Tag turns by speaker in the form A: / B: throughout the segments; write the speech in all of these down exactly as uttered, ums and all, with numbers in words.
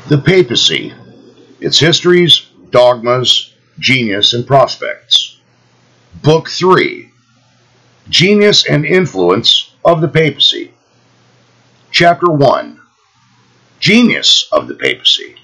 A: The Papacy, Its Histories, Dogmas, Genius, and Prospects. Book three, Genius and Influence of the Papacy. Chapter one, Genius of the Papacy.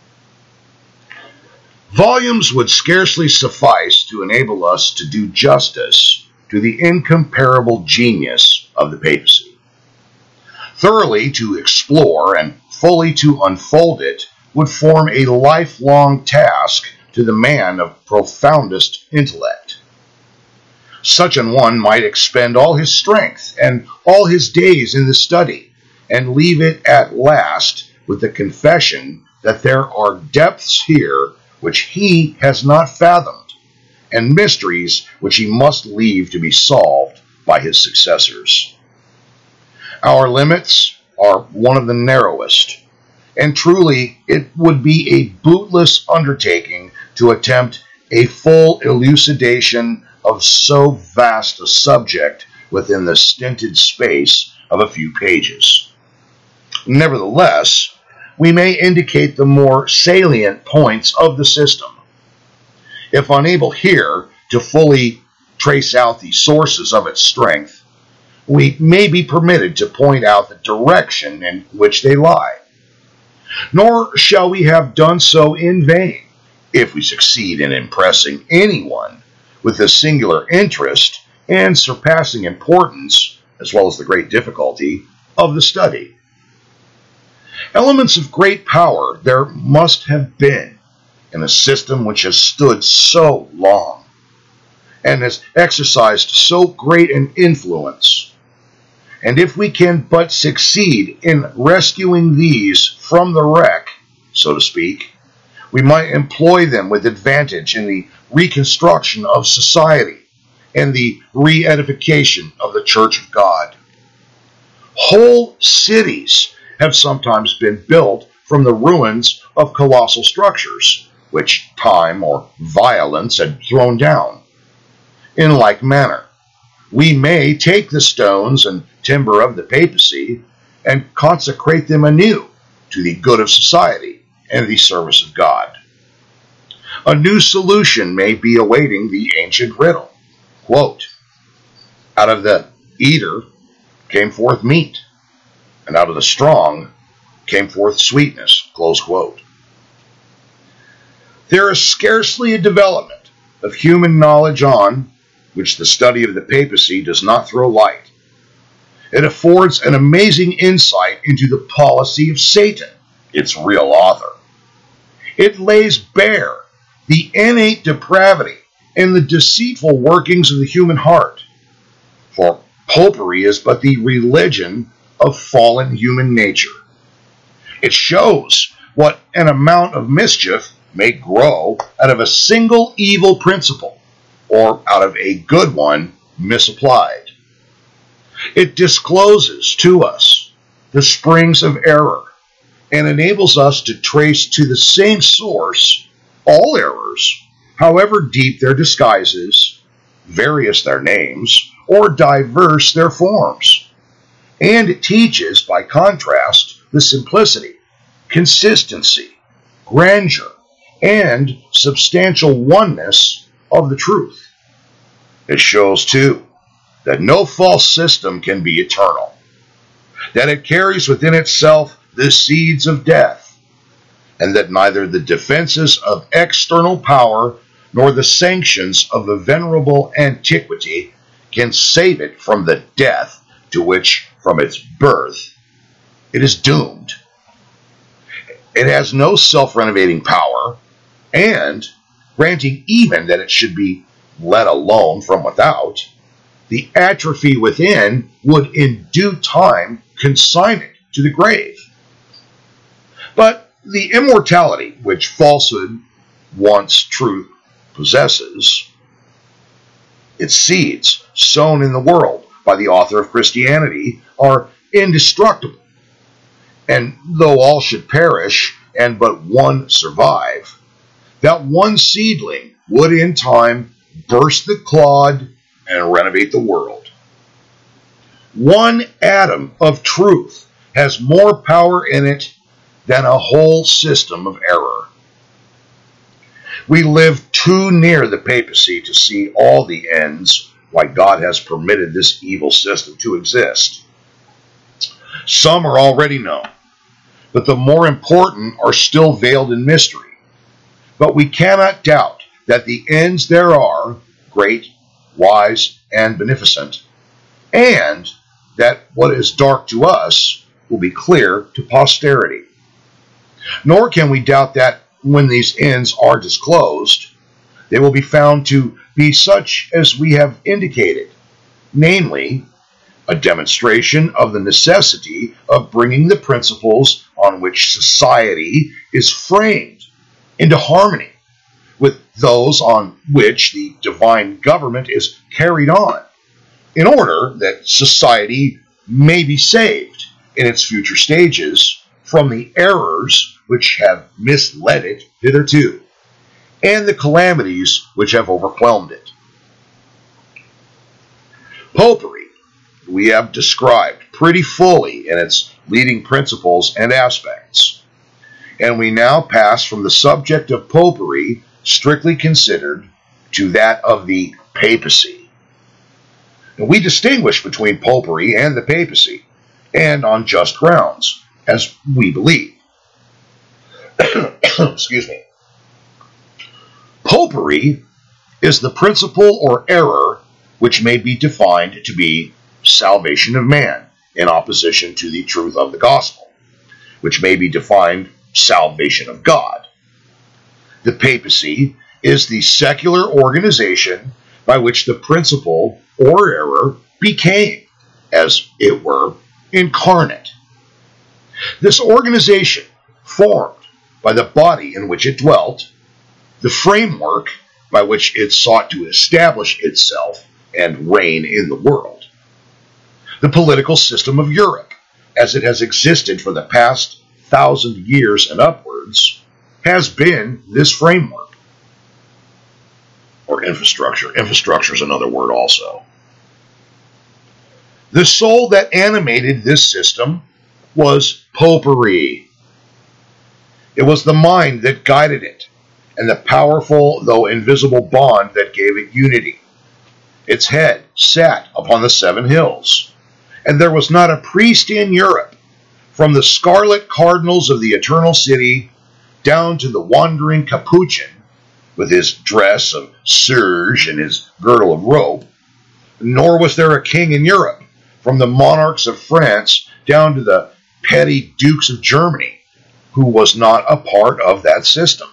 A: Volumes would scarcely suffice to enable us to do justice to the incomparable genius of the papacy. Thoroughly to explore and fully to unfold it would form a lifelong task to the man of profoundest intellect. Such an one might expend all his strength and all his days in the study, and leave it at last with the confession that there are depths here which he has not fathomed, and mysteries which he must leave to be solved by his successors. Our limits are one of the narrowest, and truly it would be a bootless undertaking to attempt a full elucidation of so vast a subject within the stinted space of a few pages. Nevertheless, we may indicate the more salient points of the system. If unable here to fully trace out the sources of its strength, we may be permitted to point out the direction in which they lie. Nor shall we have done so in vain if we succeed in impressing anyone with the singular interest and surpassing importance, as well as the great difficulty, of the study. Elements of great power there must have been in a system which has stood so long and has exercised so great an influence. And if we can but succeed in rescuing these from the wreck, so to speak, we might employ them with advantage in the reconstruction of society and the re-edification of the Church of God. Whole cities have sometimes been built from the ruins of colossal structures, which time or violence had thrown down. In like manner, we may take the stones and timber of the papacy and consecrate them anew to the good of society and the service of God. A new solution may be awaiting the ancient riddle. Quote, out of the eater came forth meat, and out of the strong came forth sweetness. Close quote. There is scarcely a development of human knowledge on which the study of the papacy does not throw light. It affords an amazing insight into the policy of Satan, its real author. It lays bare the innate depravity and the deceitful workings of the human heart. For popery is but the religion of fallen human nature. It shows what an amount of mischief may grow out of a single evil principle, or out of a good one misapplied. It discloses to us the springs of error, and enables us to trace to the same source all errors, however deep their disguises, various their names, or diverse their forms. And it teaches, by contrast, the simplicity, consistency, grandeur, and substantial oneness of the truth. It shows, too, that no false system can be eternal, that it carries within itself the seeds of death, and that neither the defenses of external power nor the sanctions of a venerable antiquity can save it from the death to which, from its birth, it is doomed. It has no self-renovating power, and, granting even that it should be let alone from without, the atrophy within would in due time consign it to the grave. But the immortality which falsehood, once truth, possesses, its seeds sown in the world by the author of Christianity are indestructible. And though all should perish and but one survive, that one seedling would in time burst the clod and renovate the world. One atom of truth has more power in it than a whole system of error. We live too near the papacy to see all the ends why God has permitted this evil system to exist. Some are already known, but the more important are still veiled in mystery. But we cannot doubt that the ends there are great, wise, and beneficent, and that what is dark to us will be clear to posterity. Nor can we doubt that when these ends are disclosed, they will be found to be such as we have indicated, namely, a demonstration of the necessity of bringing the principles on which society is framed into harmony with those on which the divine government is carried on, in order that society may be saved in its future stages from the errors which have misled it hitherto, and the calamities which have overwhelmed it. Popery we have described pretty fully in its leading principles and aspects, and we now pass from the subject of popery strictly considered to that of the papacy. And we distinguish between popery and the papacy, and on just grounds, as we believe. Excuse me. Popery is the principle or error which may be defined to be salvation of man in opposition to the truth of the gospel, which may be defined salvation of God. The papacy is the secular organization by which the principle or error became, as it were, incarnate. This organization formed by the body in which it dwelt, the framework by which it sought to establish itself and reign in the world, the political system of Europe, as it has existed for the past thousand years and upwards, has been this framework. Or infrastructure. Infrastructure is another word also. The soul that animated this system was popery. It was the mind that guided it, and the powerful though invisible bond that gave it unity. Its head sat upon the seven hills, and there was not a priest in Europe, from the scarlet cardinals of the eternal city down to the wandering capuchin, with his dress of serge and his girdle of rope, nor was there a king in Europe, from the monarchs of France down to the petty dukes of Germany, who was not a part of that system.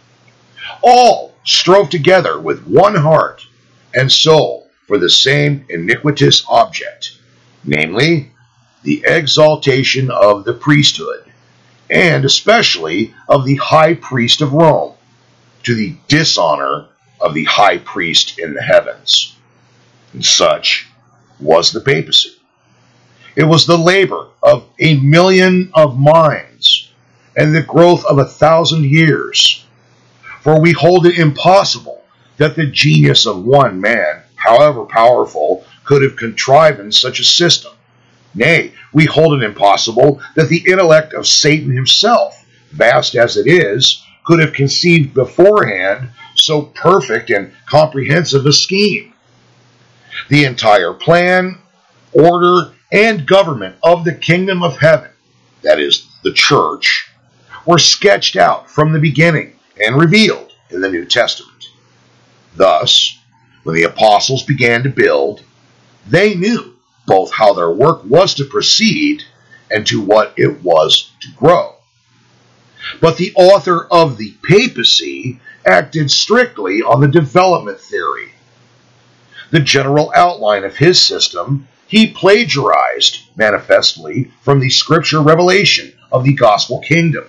A: All strove together with one heart and soul for the same iniquitous object, namely, the exaltation of the priesthood, and especially of the high priest of Rome, to the dishonor of the high priest in the heavens. And such was the papacy. It was the labor of a million of minds, and the growth of a thousand years. For we hold it impossible that the genius of one man, however powerful, could have contrived such a system. Nay, we hold it impossible that the intellect of Satan himself, vast as it is, could have conceived beforehand so perfect and comprehensive a scheme. The entire plan, order, and government of the kingdom of heaven, that is, the church, were sketched out from the beginning and revealed in the New Testament. Thus, when the apostles began to build, they knew both how their work was to proceed and to what it was to grow. But the author of the papacy acted strictly on the development theory. The general outline of his system he plagiarized manifestly from the scripture revelation of the gospel kingdom.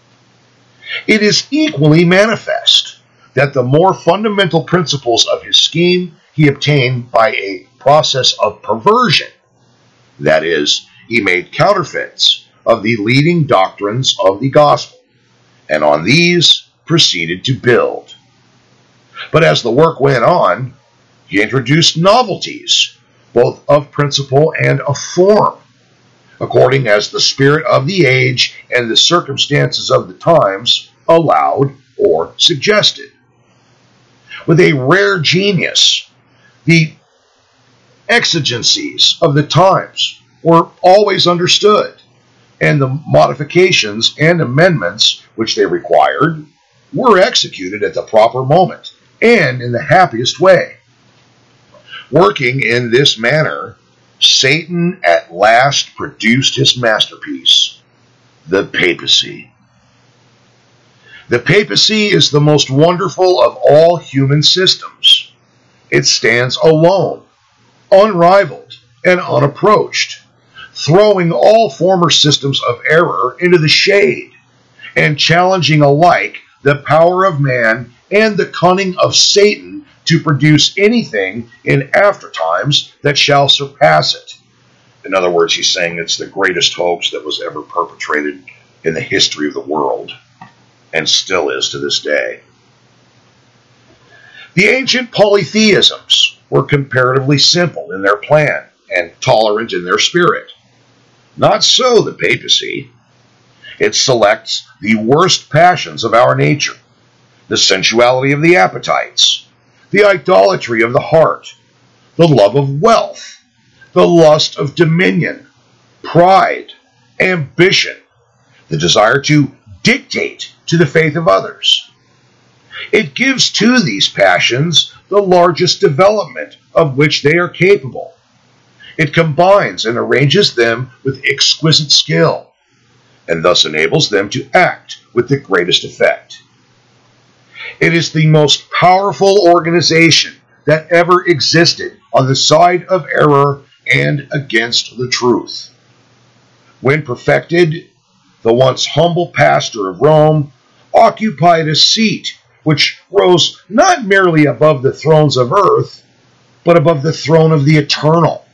A: It is equally manifest that the more fundamental principles of his scheme he obtained by a process of perversion. That is, he made counterfeits of the leading doctrines of the gospel, and on these proceeded to build. But as the work went on, he introduced novelties, both of principle and of form, according as the spirit of the age and the circumstances of the times allowed or suggested. With a rare genius, the exigencies of the times were always understood, and the modifications and amendments which they required were executed at the proper moment and in the happiest way. Working in this manner, Satan at last produced his masterpiece, the papacy. The papacy is the most wonderful of all human systems. It stands alone, unrivaled, and unapproached, throwing all former systems of error into the shade, and challenging alike the power of man and the cunning of Satan to produce anything in aftertimes that shall surpass it. In other words, he's saying it's the greatest hoax that was ever perpetrated in the history of the world, and still is to this day. The ancient polytheisms were comparatively simple in their plan and tolerant in their spirit. Not so the papacy. It selects the worst passions of our nature, the sensuality of the appetites, the idolatry of the heart, the love of wealth, the lust of dominion, pride, ambition, the desire to dictate to the faith of others. It gives to these passions the largest development of which they are capable. It combines and arranges them with exquisite skill, and thus enables them to act with the greatest effect. It is the most powerful organization that ever existed on the side of error and against the truth. When perfected, the once humble pastor of Rome occupied a seat which rose not merely above the thrones of earth, but above the throne of the eternal.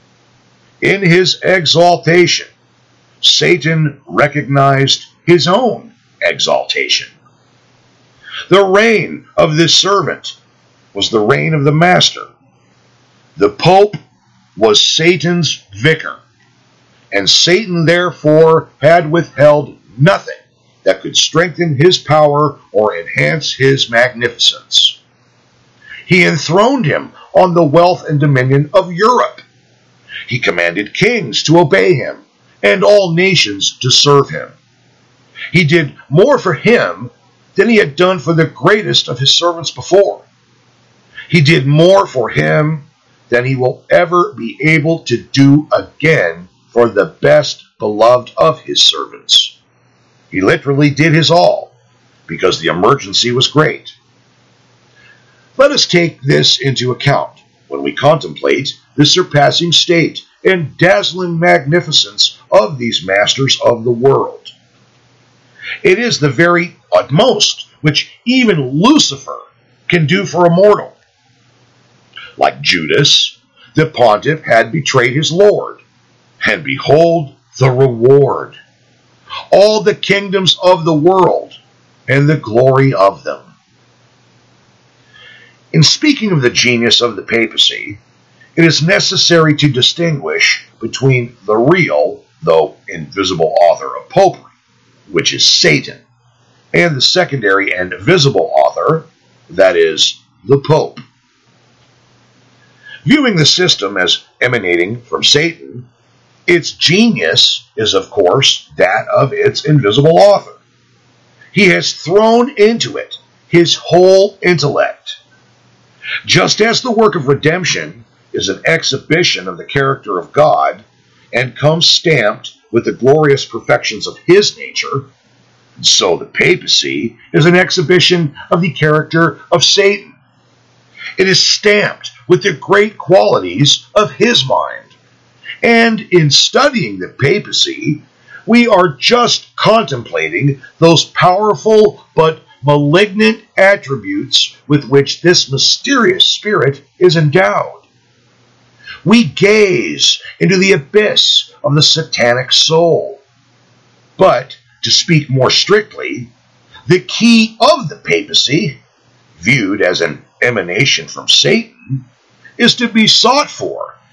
A: In his exaltation, Satan recognized his own exaltation. The reign of this servant was the reign of the master. The Pope was Satan's vicar, and Satan therefore had withheld nothing that could strengthen his power or enhance his magnificence. He enthroned him on the wealth and dominion of Europe. He commanded kings to obey him, and all nations to serve him. He did more for him than he had done for the greatest of his servants before. He did more for him than he will ever be able to do again for the best beloved of his servants. He literally did his all, because the emergency was great. Let us take this into account when we contemplate the surpassing state and dazzling magnificence of these masters of the world. It is the very utmost which even Lucifer can do for a mortal. Like Judas, the pontiff had betrayed his Lord, and behold the reward. All the kingdoms of the world and the glory of them. In speaking of the genius of the papacy, it is necessary to distinguish between the real, though invisible author of popery, which is Satan, and the secondary and visible author, that is, the Pope. Viewing the system as emanating from Satan, its genius is, of course, that of its invisible author. He has thrown into it his whole intellect. Just as the work of redemption is an exhibition of the character of God and comes stamped with the glorious perfections of his nature, so the papacy is an exhibition of the character of Satan. It is stamped with the great qualities of his mind. And in studying the papacy, we are just contemplating those powerful but malignant attributes with which this mysterious spirit is endowed. We gaze into the abyss of the satanic soul. But, to speak more strictly, the key of the papacy, viewed as an emanation from Satan, is to be sought for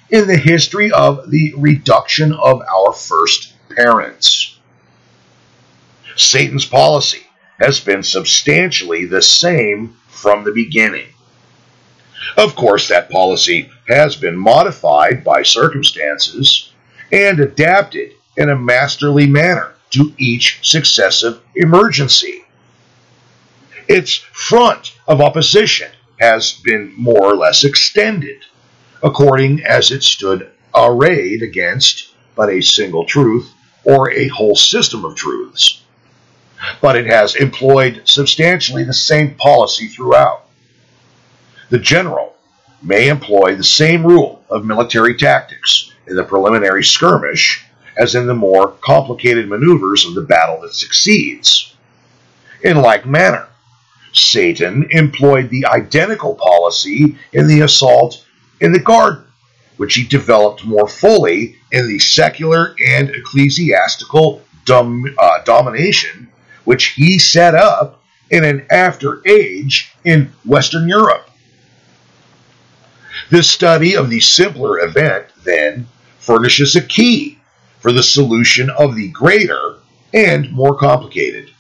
A: in the history of the reduction of our first parents. Satan's policy has been substantially the same from the beginning. Of course, that policy has been modified by circumstances and adapted in a masterly manner to each successive emergency. Its front of opposition has been more or less extended, according as it stood arrayed against but a single truth or a whole system of truths. But it has employed substantially the same policy throughout. The general may employ the same rule of military tactics in the preliminary skirmish as in the more complicated maneuvers of the battle that succeeds. In like manner, Satan employed the identical policy in the assault in the garden, which he developed more fully in the secular and ecclesiastical dom- uh, domination which he set up in an after age in Western Europe. This study of the simpler event, then, furnishes a key for the solution of the greater and more complicated.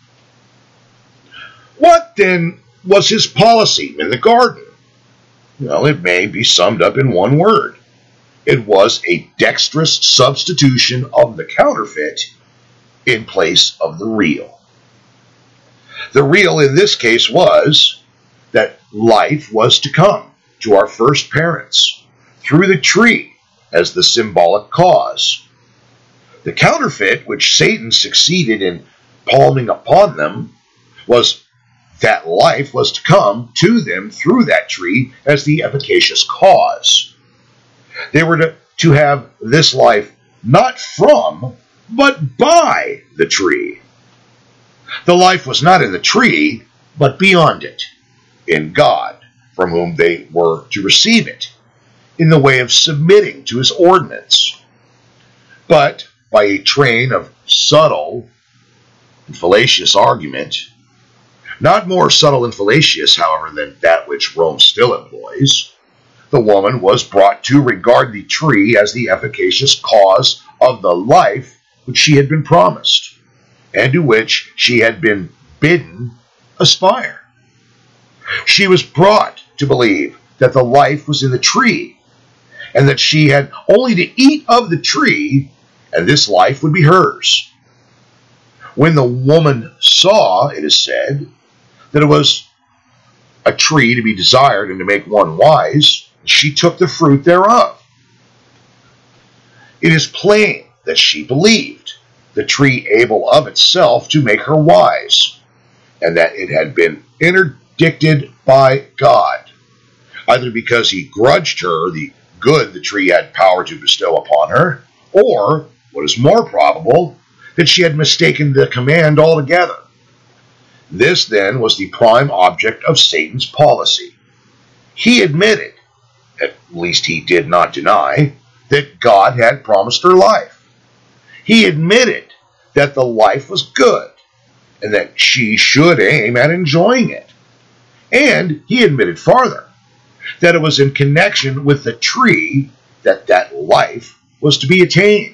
A: What, then, was his policy in the garden? Well, it may be summed up in one word. It was a dexterous substitution of the counterfeit in place of the real. The real in this case was that life was to come to our first parents through the tree as the symbolic cause. The counterfeit which Satan succeeded in palming upon them was that life was to come to them through that tree as the efficacious cause. They were to, to have this life not from, but by the tree. The life was not in the tree, but beyond it, in God, from whom they were to receive it, in the way of submitting to his ordinance. But by a train of subtle and fallacious argument, not more subtle and fallacious, however, than that which Rome still employs, the woman was brought to regard the tree as the efficacious cause of the life which she had been promised, and to which she had been bidden aspire. She was brought to believe that the life was in the tree, and that she had only to eat of the tree, and this life would be hers. When the woman saw, it is said, that it was a tree to be desired and to make one wise, she took the fruit thereof. It is plain that she believed the tree able of itself to make her wise, and that it had been interdicted by God, either because he grudged her the good the tree had power to bestow upon her, or, what is more probable, that she had mistaken the command altogether. This, then, was the prime object of Satan's policy. He admitted, at least he did not deny, that God had promised her life. He admitted that the life was good, and that she should aim at enjoying it. And he admitted farther, that it was in connection with the tree that that life was to be attained.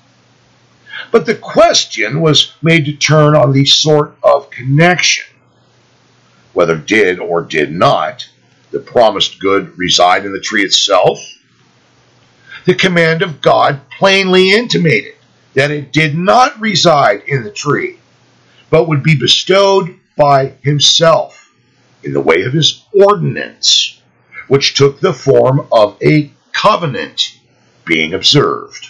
A: But the question was made to turn on the sort of connection. Whether did or did not the promised good reside in the tree itself? The command of God plainly intimated that it did not reside in the tree, but would be bestowed by himself in the way of his ordinance, which took the form of a covenant being observed.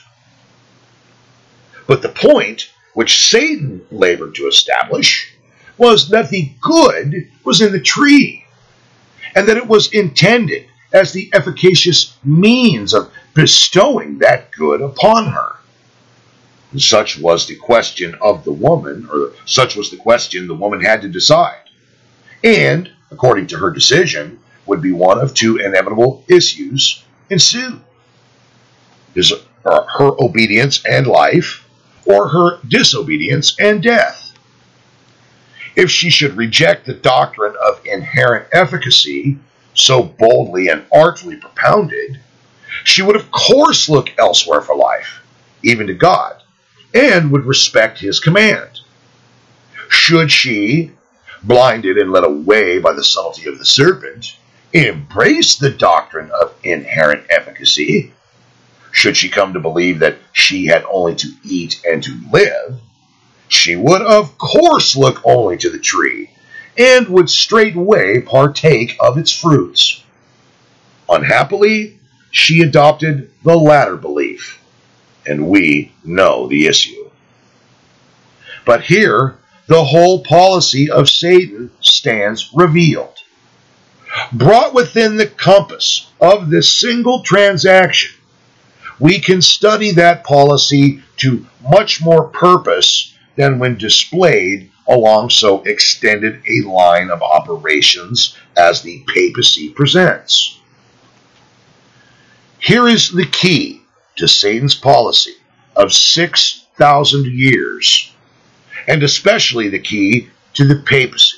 A: But the point which Satan labored to establish was that the good was in the tree, and that it was intended as the efficacious means of bestowing that good upon her. And such was the question of the woman, or such was the question the woman had to decide, and, according to her decision, would be one of two inevitable issues ensue. Is her obedience and life, or her disobedience and death. If she should reject the doctrine of inherent efficacy, so boldly and artfully propounded, She would of course look elsewhere for life, even to God, and would respect his command. Should she, blinded and led away by the subtlety of the serpent, embrace the doctrine of inherent efficacy, should she come to believe that she had only to eat and to live, she would of course look only to the tree, and would straightway partake of its fruits. Unhappily, she adopted the latter belief, and we know the issue. But here, the whole policy of Satan stands revealed. Brought within the compass of this single transaction, we can study that policy to much more purpose than when displayed along so extended a line of operations as the papacy presents. Here is the key to Satan's policy of six thousand years, and especially the key to the papacy.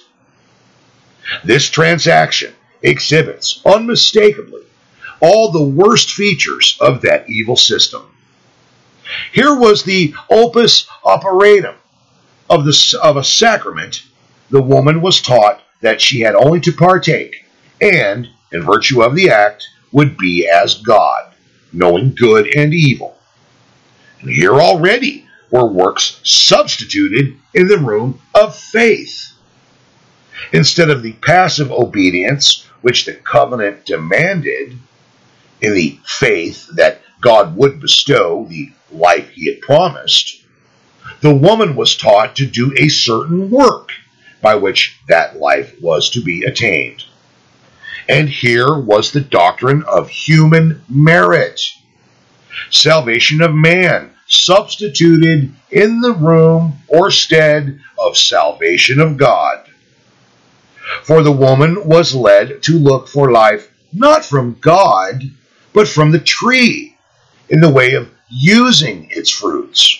A: This transaction exhibits unmistakably all the worst features of that evil system. Here was the opus operatum of, the, of a sacrament. The woman was taught that she had only to partake, and, in virtue of the act, would be as God, knowing good and evil. And here already were works substituted in the room of faith. Instead of the passive obedience which the covenant demanded, in the faith that God would bestow the life he had promised, the woman was taught to do a certain work by which that life was to be attained. And here was the doctrine of human merit, salvation of man, substituted in the room or stead of salvation of God. For the woman was led to look for life not from God, but from the tree, in the way of using its fruits.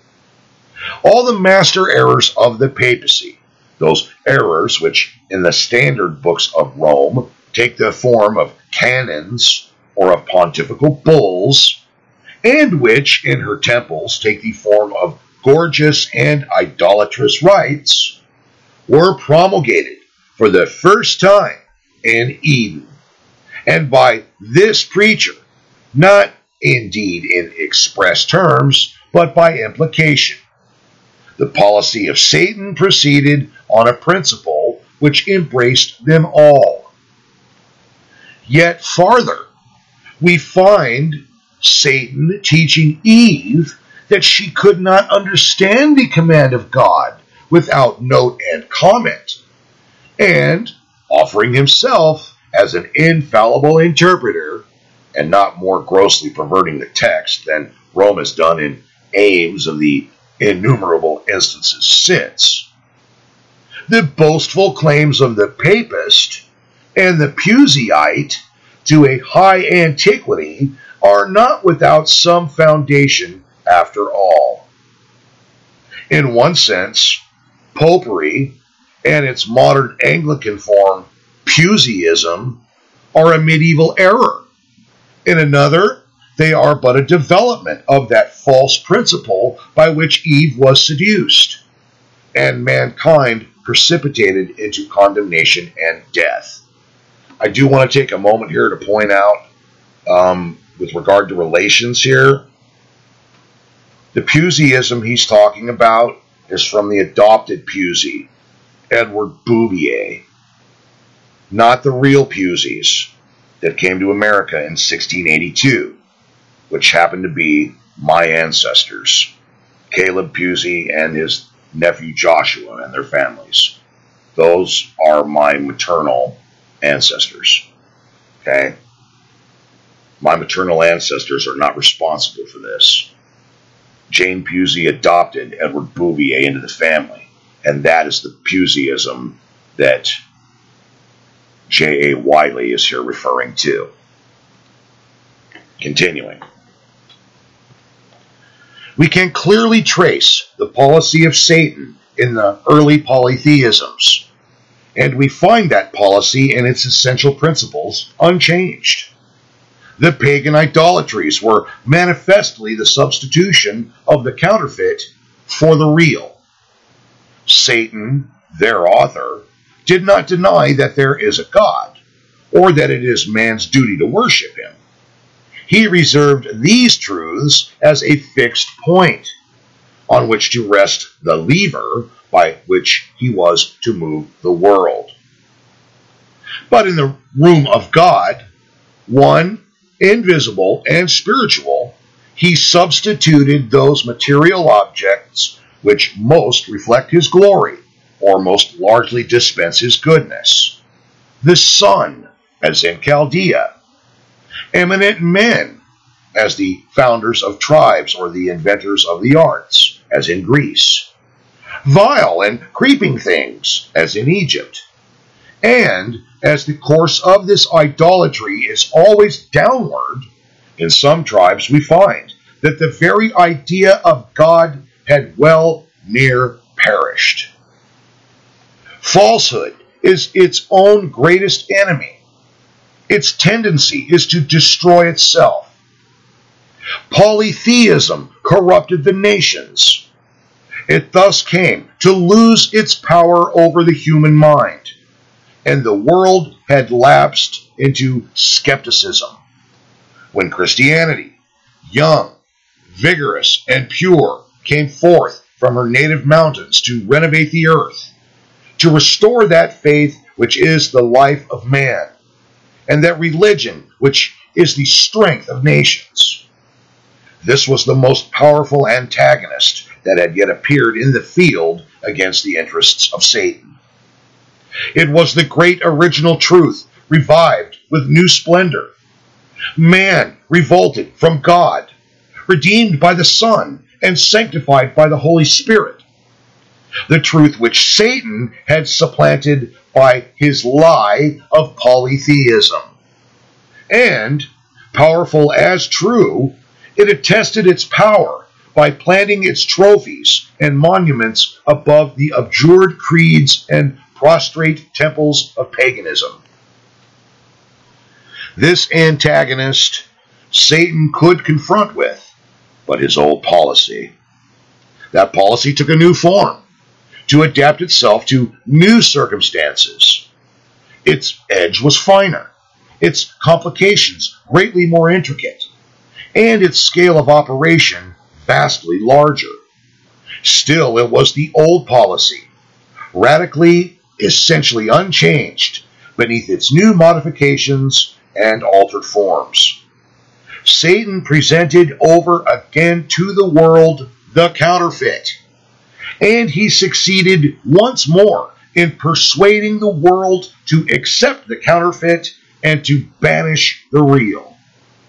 A: All the master errors of the papacy, those errors which in the standard books of Rome take the form of canons or of pontifical bulls, and which in her temples take the form of gorgeous and idolatrous rites, were promulgated for the first time in Eden, and by this preacher, not indeed in express terms, but by implication. The policy of Satan proceeded on a principle which embraced them all. Yet farther, we find Satan teaching Eve that she could not understand the command of God without note and comment, and offering himself as an infallible interpreter, and not more grossly perverting the text than Rome has done in aims of the innumerable instances since. The boastful claims of the papist and the Puseyite to a high antiquity are not without some foundation after all. In one sense, popery and its modern Anglican form, Puseyism, are a medieval error. In another, they are but a development of that false principle by which Eve was seduced, and mankind precipitated into condemnation and death. I do want to take a moment here to point out, um, with regard to relations here, the Puseyism he's talking about is from the adopted Pusey, Edward Bouvier, not the real Puseys that came to America in sixteen eighty-two, which happened to be my ancestors, Caleb Pusey and his nephew Joshua and their families. Those are my maternal ancestors. Okay? My maternal ancestors are not responsible for this. Jane Pusey adopted Edward Bouvier into the family, and that is the Puseyism that J A. Wiley is here referring to. Continuing. We can clearly trace the policy of Satan in the early polytheisms, and we find that policy and its essential principles unchanged. The pagan idolatries were manifestly the substitution of the counterfeit for the real. Satan, their author, did not deny that there is a God, or that it is man's duty to worship him. He reserved these truths as a fixed point on which to rest the lever by which he was to move the world. But in the room of God, one, invisible and spiritual, he substituted those material objects which most reflect his glory, or most largely dispense his goodness. The sun, as in Chaldea. Eminent men, as the founders of tribes or the inventors of the arts, as in Greece. Vile and creeping things, as in Egypt. And as the course of this idolatry is always downward, in some tribes we find that the very idea of God had well near perished. Falsehood is its own greatest enemy. Its tendency is to destroy itself. Polytheism corrupted the nations. It thus came to lose its power over the human mind, and the world had lapsed into skepticism. When Christianity, young, vigorous, and pure, came forth from her native mountains to renovate the earth, to restore that faith which is the life of man, and that religion which is the strength of nations. This was the most powerful antagonist that had yet appeared in the field against the interests of Satan. It was the great original truth revived with new splendor. Man revolted from God, redeemed by the Son, and sanctified by the Holy Spirit. The truth which Satan had supplanted by his lie of polytheism. And, powerful as true, it attested its power by planting its trophies and monuments above the abjured creeds and prostrate temples of paganism. This antagonist Satan could confront with, but his old policy. That policy took a new form to adapt itself to new circumstances. Its edge was finer, its complications greatly more intricate, and its scale of operation vastly larger. Still, it was the old policy, radically, essentially unchanged, beneath its new modifications and altered forms. Satan presented over again to the world the counterfeit, and he succeeded once more in persuading the world to accept the counterfeit and to banish the real.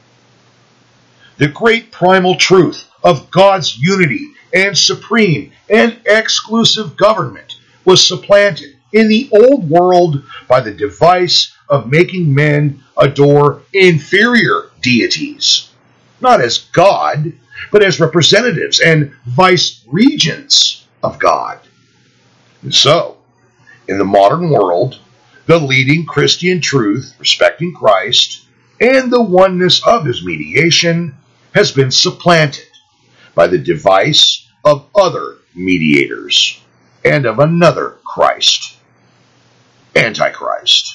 A: The great primal truth of God's unity and supreme and exclusive government was supplanted in the old world by the device of making men adore inferior deities, not as God, but as representatives and vice-regents of God. And so, in the modern world, the leading Christian truth respecting Christ and the oneness of his mediation has been supplanted by the device of other mediators and of another Christ, Antichrist.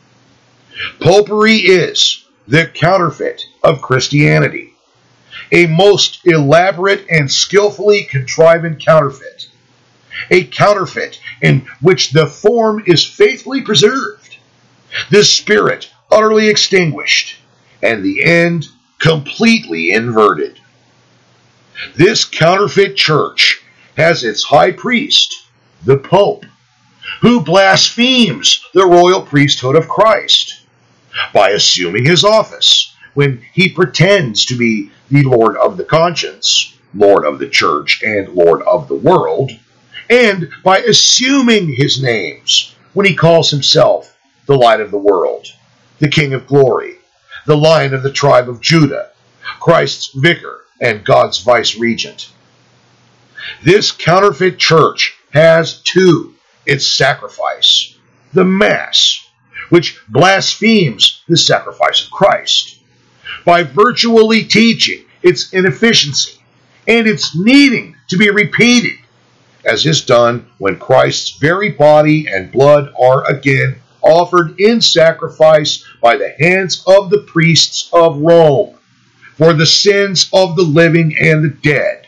A: Popery is the counterfeit of Christianity, a most elaborate and skillfully contrived counterfeit, a counterfeit in which the form is faithfully preserved, the spirit utterly extinguished, and the end completely inverted. This counterfeit church has its high priest, the Pope, who blasphemes the royal priesthood of Christ by assuming his office when he pretends to be the Lord of the conscience, Lord of the church, and Lord of the world, and by assuming his names when he calls himself the Light of the World, the King of Glory, the Lion of the tribe of Judah, Christ's Vicar, and God's Vice-Regent. This counterfeit church has, too, its sacrifice, the Mass, which blasphemes the sacrifice of Christ, by virtually teaching its inefficiency and its needing to be repeated, as is done when Christ's very body and blood are again offered in sacrifice by the hands of the priests of Rome for the sins of the living and the dead.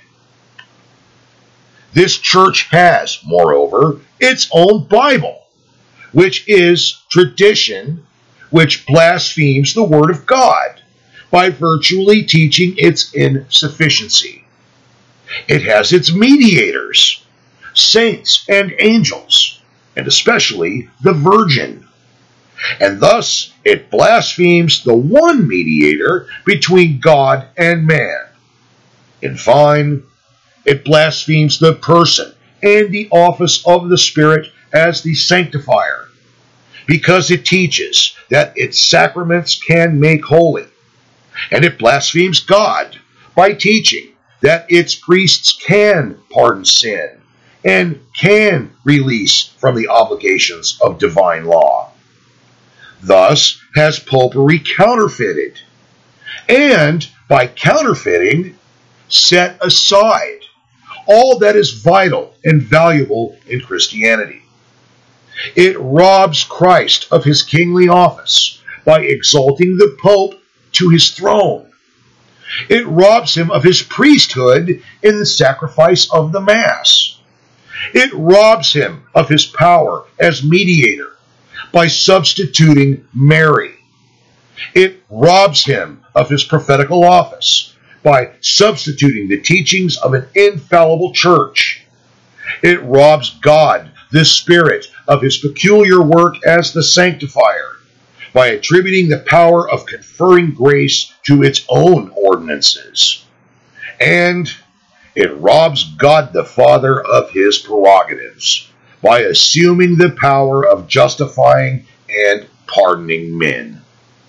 A: This church has, moreover, its own Bible, which is tradition which blasphemes the Word of God by virtually teaching its insufficiency. It has its mediators, saints and angels, and especially the Virgin. And thus it blasphemes the one mediator between God and man. In fine, it blasphemes the person and the office of the Spirit as the sanctifier, because it teaches that its sacraments can make holy. And it blasphemes God by teaching that its priests can pardon sin and can release from the obligations of divine law. Thus has popery counterfeited, and by counterfeiting, set aside all that is vital and valuable in Christianity. It robs Christ of his kingly office by exalting the Pope to his throne. It robs him of his priesthood in the sacrifice of the Mass. It robs him of his power as mediator by substituting Mary. It robs him of his prophetical office by substituting the teachings of an infallible church. It robs God, the Spirit, of his peculiar work as the sanctifier by attributing the power of conferring grace to its own ordinances. And it robs God the Father of his prerogatives by assuming the power of justifying and pardoning men.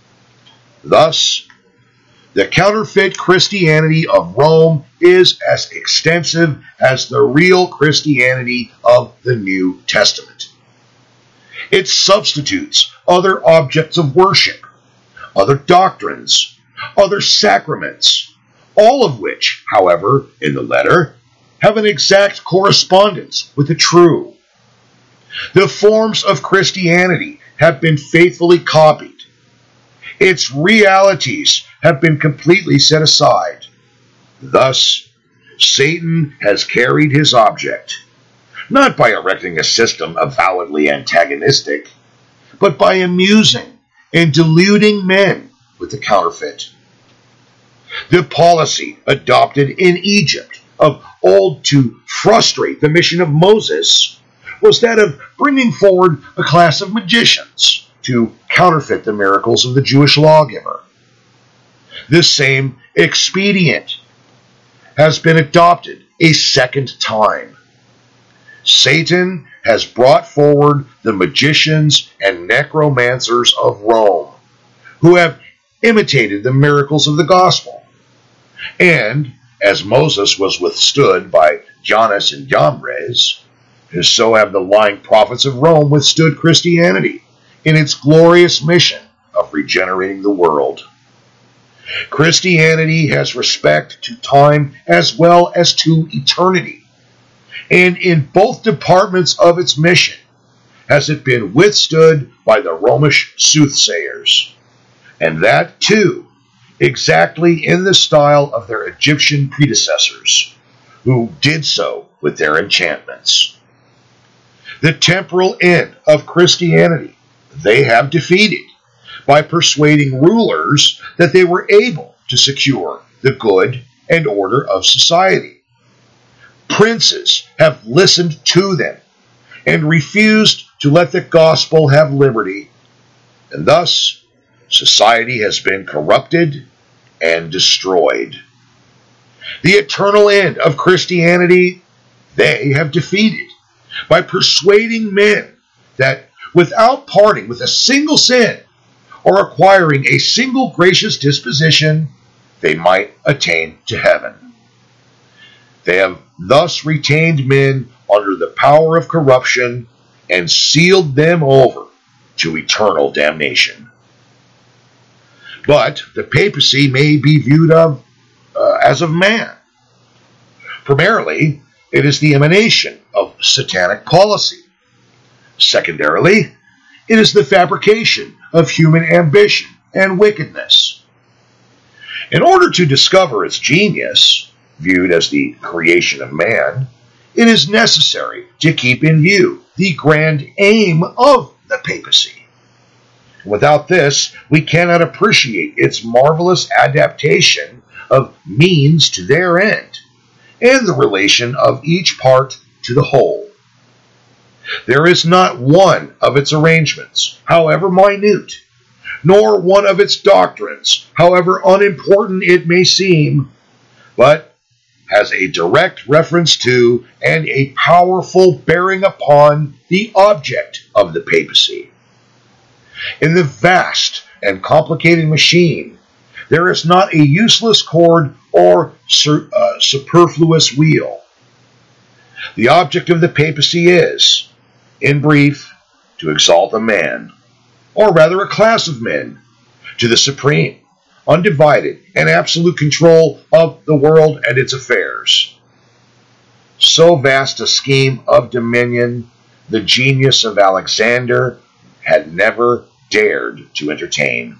A: Thus, the counterfeit Christianity of Rome is as extensive as the real Christianity of the New Testament. It substitutes other objects of worship, other doctrines, other sacraments, all of which, however, in the letter, have an exact correspondence with the true. The forms of Christianity have been faithfully copied. Its realities have been completely set aside. Thus, Satan has carried his object, not by erecting a system avowedly antagonistic, but by amusing and deluding men with the counterfeit. The policy adopted in Egypt of old to frustrate the mission of Moses was that of bringing forward a class of magicians to counterfeit the miracles of the Jewish lawgiver. This same expedient has been adopted a second time. Satan has brought forward the magicians and necromancers of Rome, who have imitated the miracles of the gospel. And, as Moses was withstood by Jannes and Jambres, so have the lying prophets of Rome withstood Christianity in its glorious mission of regenerating the world. Christianity has respect to time as well as to eternity, and in both departments of its mission has it been withstood by the Romish soothsayers, and that too exactly in the style of their Egyptian predecessors, who did so with their enchantments. The temporal end of Christianity they have defeated by persuading rulers that they were able to secure the good and order of society. Princes have listened to them and refused to let the gospel have liberty, and thus society has been corrupted and destroyed. The eternal end of Christianity they have defeated by persuading men that without parting with a single sin or acquiring a single gracious disposition, they might attain to heaven. They have thus retained men under the power of corruption and sealed them over to eternal damnation. But the papacy may be viewed of, uh, as of man. Primarily, it is the emanation of satanic policy. Secondarily, it is the fabrication of human ambition and wickedness. In order to discover its genius, viewed as the creation of man, it is necessary to keep in view the grand aim of the papacy. Without this, we cannot appreciate its marvelous adaptation of means to their end, and the relation of each part to the whole. There is not one of its arrangements, however minute, nor one of its doctrines, however unimportant it may seem, but has a direct reference to and a powerful bearing upon the object of the papacy. In the vast and complicated machine, there is not a useless cord or sur- uh, superfluous wheel. The object of the papacy is, in brief, to exalt a man, or rather a class of men, to the supreme, undivided, and absolute control of the world and its affairs. So vast a scheme of dominion, the genius of Alexander had never dared to entertain.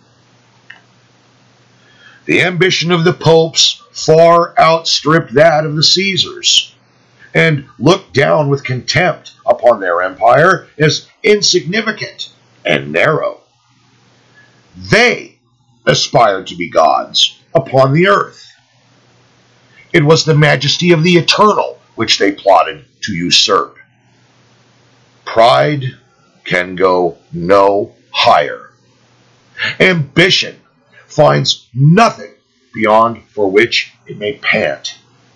A: The ambition of the popes far outstripped that of the Caesars, and looked down with contempt upon their empire as insignificant and narrow. They aspired to be gods upon the earth. It was the majesty of the eternal which they plotted to usurp. Pride can go no higher. Ambition finds nothing beyond for which it may pant.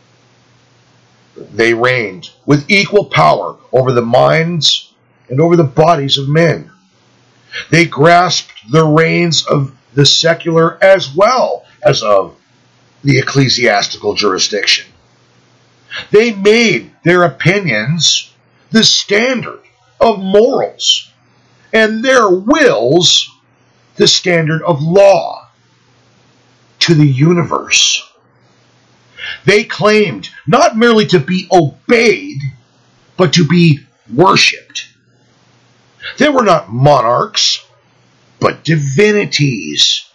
A: They reigned with equal power over the minds and over the bodies of men. They grasped the reins of the secular as well as of the ecclesiastical jurisdiction. They made their opinions the standard of morals, and their wills the standard of law to the universe. They claimed not merely to be obeyed, but to be worshipped. They were not monarchs, but divinities.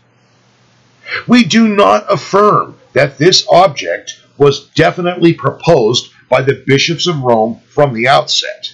A: We do not affirm that this object was definitely proposed by the bishops of Rome from the outset.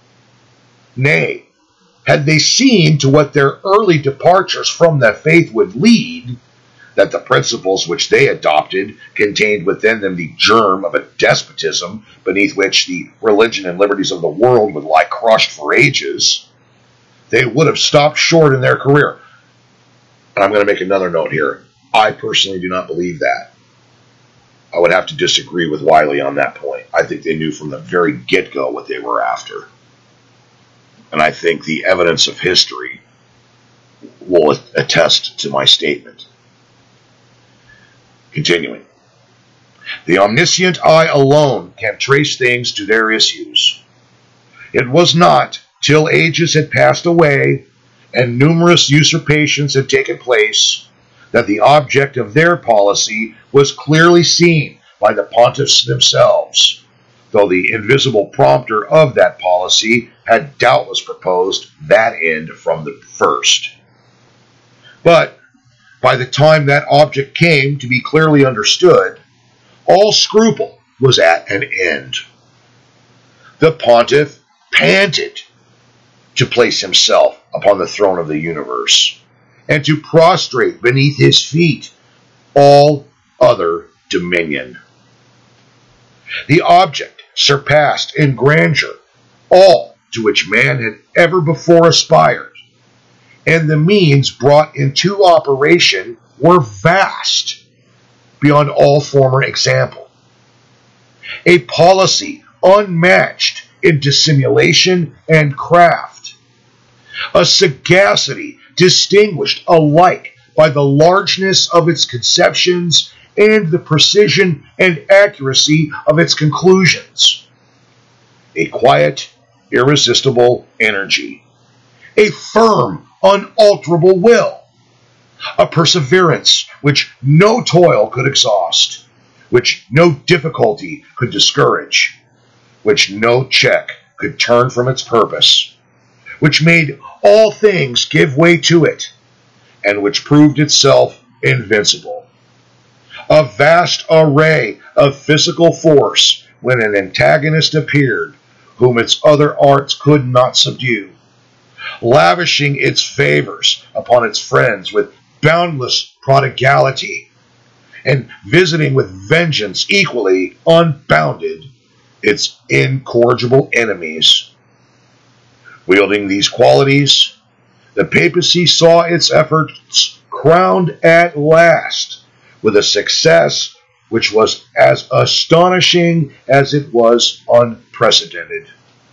A: Nay, had they seen to what their early departures from that faith would lead, that the principles which they adopted contained within them the germ of a despotism beneath which the religion and liberties of the world would lie crushed for ages, they would have stopped short in their career. And I'm going to make another note here. I personally do not believe that. I would have to disagree with Wiley on that point. I think they knew from the very get-go what they were after. And I think the evidence of history will attest to my statement. Continuing. The omniscient eye alone can trace things to their issues. It was not till ages had passed away and numerous usurpations had taken place that the object of their policy was clearly seen by the pontiffs themselves, though the invisible prompter of that policy had doubtless proposed that end from the first. But by the time that object came to be clearly understood, all scruple was at an end. The pontiff panted to place himself upon the throne of the universe, and to prostrate beneath his feet all other dominion. The object surpassed in grandeur all to which man had ever before aspired, and the means brought into operation were vast beyond all former example. A policy unmatched in dissimulation and craft, a sagacity distinguished alike by the largeness of its conceptions and the precision and accuracy of its conclusions, a quiet, irresistible energy, a firm, unalterable will, a perseverance which no toil could exhaust, which no difficulty could discourage, which no check could turn from its purpose, which made all things give way to it, and which proved itself invincible. A vast array of physical force when an antagonist appeared, whom its other arts could not subdue, lavishing its favors upon its friends with boundless prodigality, and visiting with vengeance equally unbounded its incorrigible enemies. Wielding these qualities, the papacy saw its efforts crowned at last with a success which was as astonishing as it was unprecedented.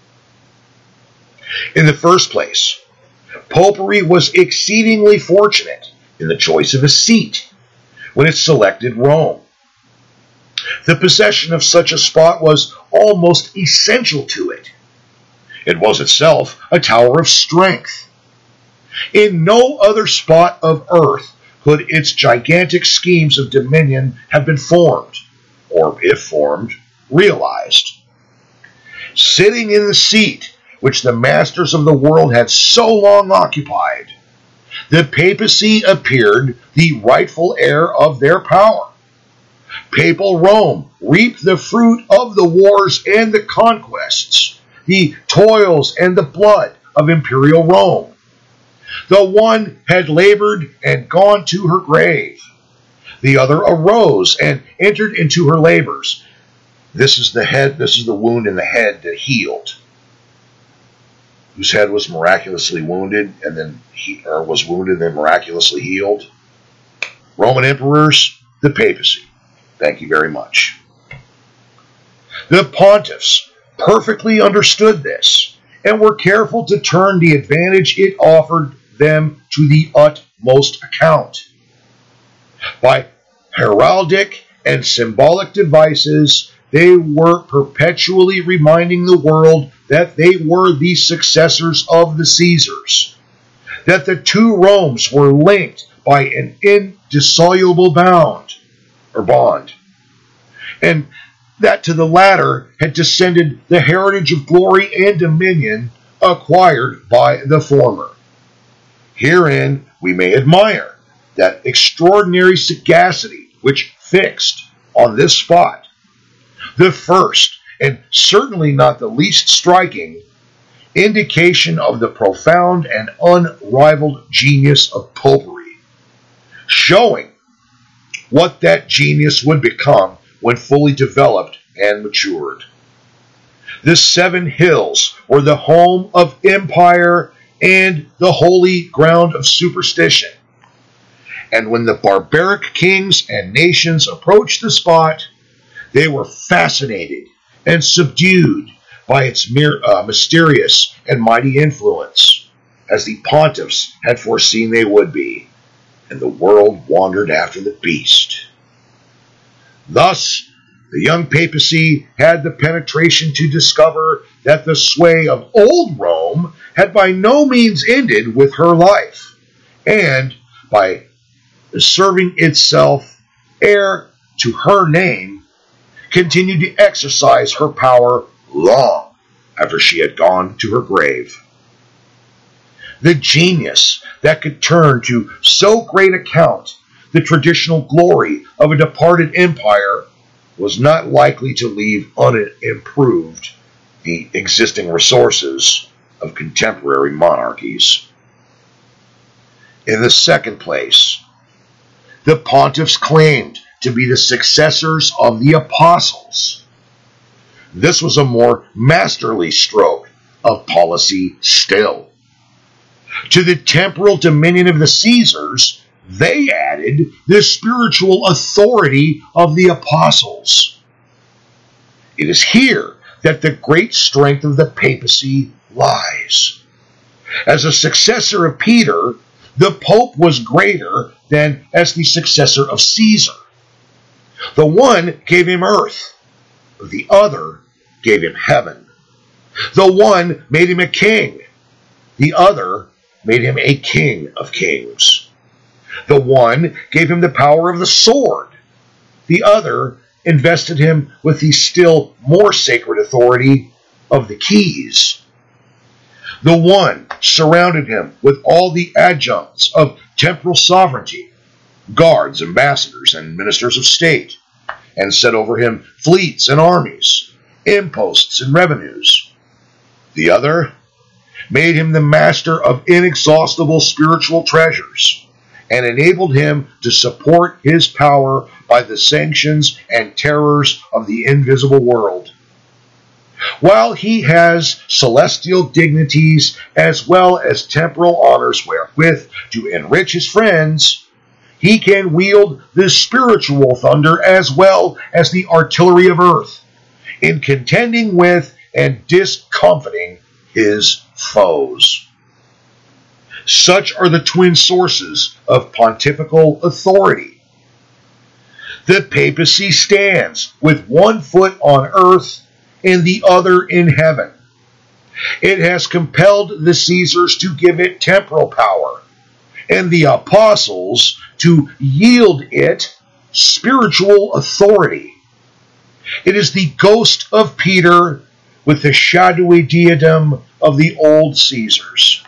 A: In the first place, Popery was exceedingly fortunate in the choice of a seat when it selected Rome. The possession of such a spot was almost essential to it. It was itself a tower of strength. In no other spot of earth could its gigantic schemes of dominion have been formed, or if formed, realized. Sitting in the seat which the masters of the world had so long occupied, the papacy appeared the rightful heir of their power. Papal Rome reaped the fruit of the wars and the conquests, the toils and the blood of imperial Rome. The one had labored and gone to her grave. The other arose and entered into her labors. This is the head, this is the wound in the head that healed. Whose head was miraculously wounded and then he or was wounded and then miraculously healed? Roman emperors, the papacy. Thank you very much. The pontiffs perfectly understood this and were careful to turn the advantage it offered them to the utmost account. By heraldic and symbolic devices, they were perpetually reminding the world that they were the successors of the Caesars, that the two Romes were linked by an indissoluble bound or bond, and that to the latter had descended the heritage of glory and dominion acquired by the former. Herein we may admire that extraordinary sagacity which fixed on this spot the first, and certainly not the least striking, indication of the profound and unrivaled genius of Popery, showing what that genius would become when fully developed and matured. The Seven Hills were the home of empire and the holy ground of superstition. And when the barbaric kings and nations approached the spot, they were fascinated and subdued by its mere, uh, mysterious and mighty influence, as the pontiffs had foreseen they would be, and the world wandered after the beast. Thus, the young papacy had the penetration to discover that the sway of old Rome had by no means ended with her life, and by serving itself heir to her name, continued to exercise her power long after she had gone to her grave. The genius that could turn to so great account the traditional glory of a departed empire was not likely to leave unimproved the existing resources of contemporary monarchies. In the second place, the pontiffs claimed to be the successors of the apostles. This was a more masterly stroke of policy still. To the temporal dominion of the Caesars, they added the spiritual authority of the apostles. It is here that the great strength of the papacy lies. As a successor of Peter, the Pope was greater than as the successor of Caesar. The one gave him earth, the other gave him heaven. The one made him a king, the other made him a king of kings. The one gave him the power of the sword. The other invested him with the still more sacred authority of the keys. The one surrounded him with all the adjuncts of temporal sovereignty, guards, ambassadors, and ministers of state, and set over him fleets and armies, imposts and revenues. The other made him the master of inexhaustible spiritual treasures, and enabled him to support his power by the sanctions and terrors of the invisible world. While he has celestial dignities as well as temporal honors wherewith to enrich his friends, he can wield the spiritual thunder as well as the artillery of earth, in contending with and discomfiting his foes. Such are the twin sources of pontifical authority. The papacy stands with one foot on earth and the other in heaven. It has compelled the Caesars to give it temporal power, and the apostles to yield it spiritual authority. It is the ghost of Peter with the shadowy diadem of the old Caesars.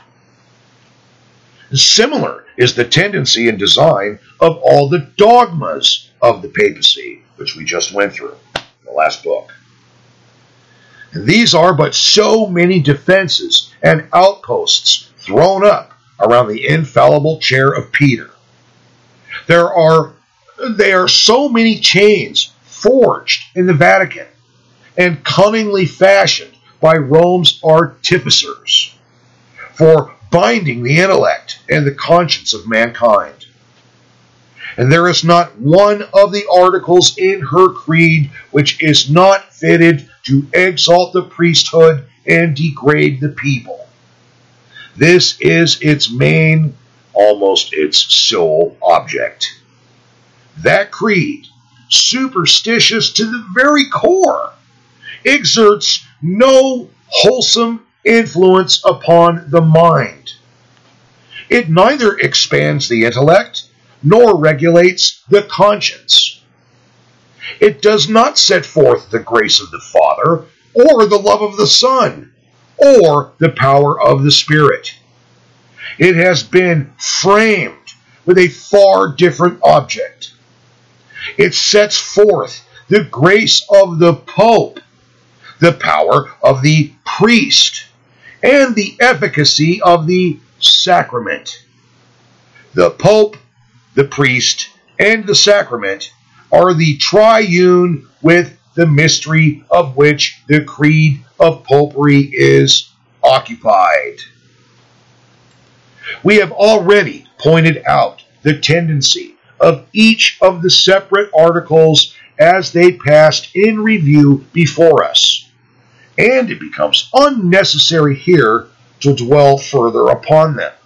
A: Similar is the tendency and design of all the dogmas of the papacy, which we just went through in the last book. And these are but so many defenses and outposts thrown up around the infallible chair of Peter. There are, there are so many chains forged in the Vatican and cunningly fashioned by Rome's artificers for binding the intellect and the conscience of mankind. And there is not one of the articles in her creed which is not fitted to exalt the priesthood and degrade the people. This is its main, almost its sole object. That creed, superstitious to the very core, exerts no wholesome influence upon the mind. It neither expands the intellect nor regulates the conscience. It does not set forth the grace of the Father, or the love of the Son, or the power of the Spirit. It has been framed with a far different object. It sets forth the grace of the Pope, the power of the priest, and the efficacy of the sacrament. The Pope, the priest, and the sacrament are the triune with the mystery of which the creed of popery is occupied. We have already pointed out the tendency of each of the separate articles as they passed in review before us, and it becomes unnecessary here to dwell further upon them.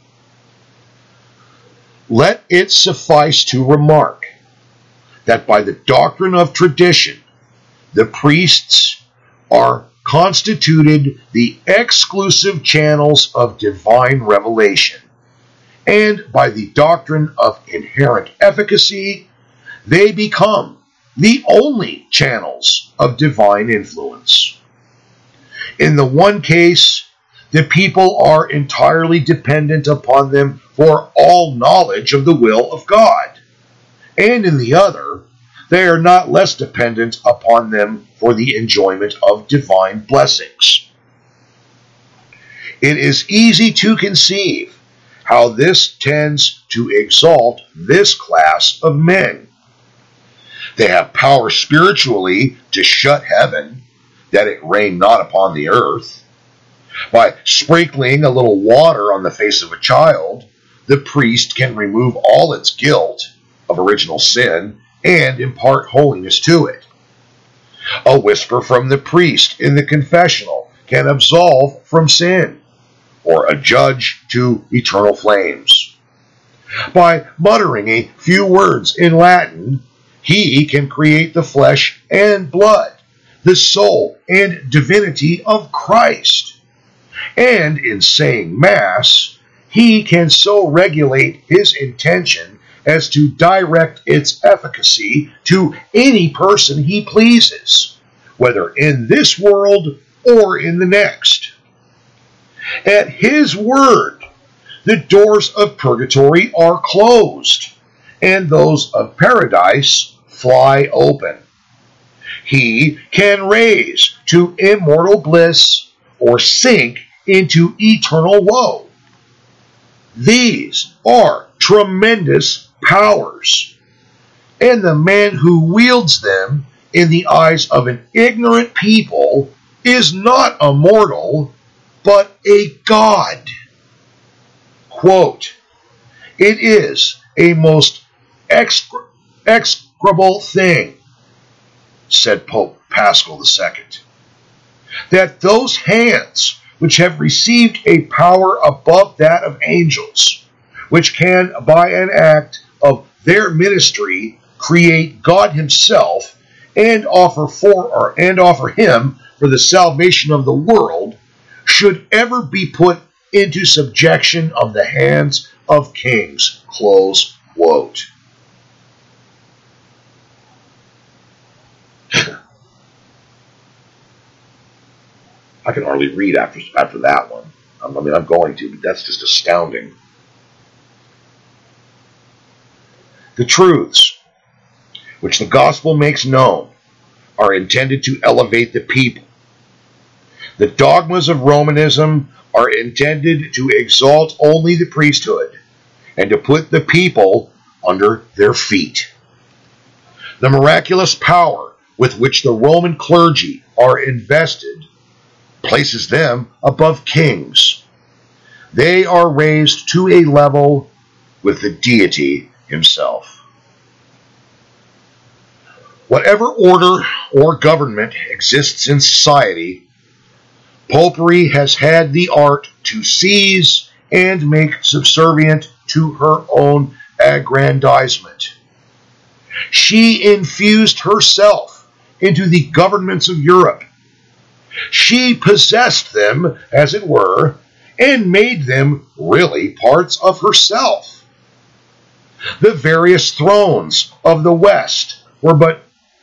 A: Let it suffice to remark that by the doctrine of tradition, the priests are constituted the exclusive channels of divine revelation, and by the doctrine of inherent efficacy, they become the only channels of divine influence. In the one case, the people are entirely dependent upon them for all knowledge of the will of God, and in the other, they are not less dependent upon them for the enjoyment of divine blessings. It is easy to conceive how this tends to exalt this class of men. They have power spiritually to shut heaven, that it rain not upon the earth. By sprinkling a little water on the face of a child, the priest can remove all its guilt of original sin and impart holiness to it. A whisper from the priest in the confessional can absolve from sin, or adjudge to eternal flames. By muttering a few words in Latin, he can create the flesh and blood, the soul and divinity of Christ. And in saying Mass, he can so regulate his intention as to direct its efficacy to any person he pleases, whether in this world or in the next. At his word, the doors of purgatory are closed, and those of paradise fly open. He can raise to immortal bliss or sink into eternal woe. These are tremendous powers, and the man who wields them in the eyes of an ignorant people is not a mortal, but a god. Quote, "It is a most excre- execrable thing," said Pope Paschal the Second, "that those hands which have received a power above that of angels, which can by an act of their ministry create God himself and offer for or and offer him for the salvation of the world, should ever be put into subjection of the hands of kings." Close quote. I can hardly read after after that one. I mean, I'm going to, but that's just astounding. The truths which the gospel makes known are intended to elevate the people. The dogmas of Romanism are intended to exalt only the priesthood and to put the people under their feet. The miraculous power with which the Roman clergy are invested places them above kings. They are raised to a level with the deity himself. Whatever order or government exists in society, Popery has had the art to seize and make subservient to her own aggrandizement. She infused herself into the governments of Europe. She possessed them, as it were, and made them really parts of herself. The various thrones of the West were but